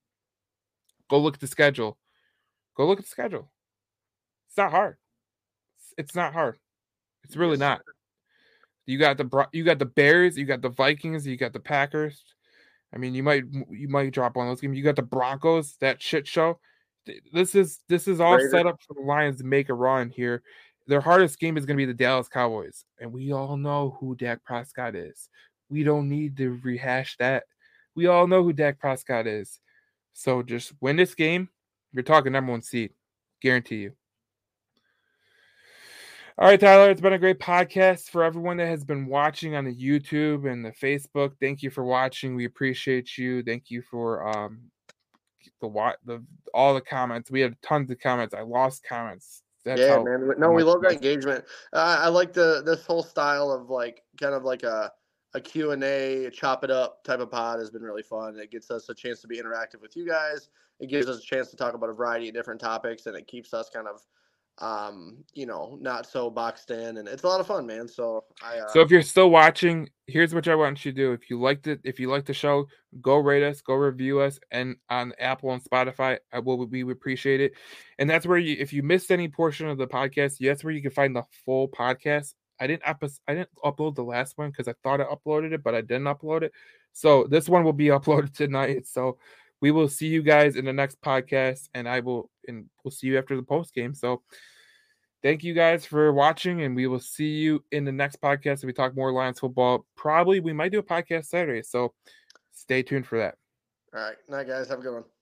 go look at the schedule. Go look at the schedule. It's not hard. It's not hard. It's really yes, not. You got the you got the Bears, you got the Vikings, you got the Packers. I mean, you might you might drop on those games. You got the Broncos, that shit show. This is this is all Raiders. Set up for the Lions to make a run here. Their hardest game is going to be the Dallas Cowboys, and we all know who Dak Prescott is. We don't need to rehash that. We all know who Dak Prescott is. So just win this game. You're talking number one seed, guarantee you. All right, Tyler, it's been a great podcast. For everyone that has been watching on the YouTube and the Facebook, thank you for watching. We appreciate you. Thank you for um the the all the comments. We had tons of comments. I lost comments. That's yeah, how man. No, we love that engagement. Uh, I like the this whole style of like kind of like a a Q and A, chop it up type of pod has been really fun. It gets us a chance to be interactive with you guys. It gives us a chance to talk about a variety of different topics, and it keeps us kind of um, you know, not so boxed in, and it's a lot of fun, man. So I. Uh, so if you're still watching, here's what I want you to do. If you liked it, if you like the show, go rate us, go review us, and on Apple and Spotify, I will we would appreciate it. And that's where you, if you missed any portion of the podcast, that's where you can find the full podcast. I didn't up, I didn't upload the last one because I thought I uploaded it, but I didn't upload it. So this one will be uploaded tonight. So we will see you guys in the next podcast, and I will, and we'll see you after the post game. So. Thank you guys for watching, and we will see you in the next podcast. We talk more Lions football. Probably we might do a podcast Saturday, so stay tuned for that. All right. Night, guys. Have a good one.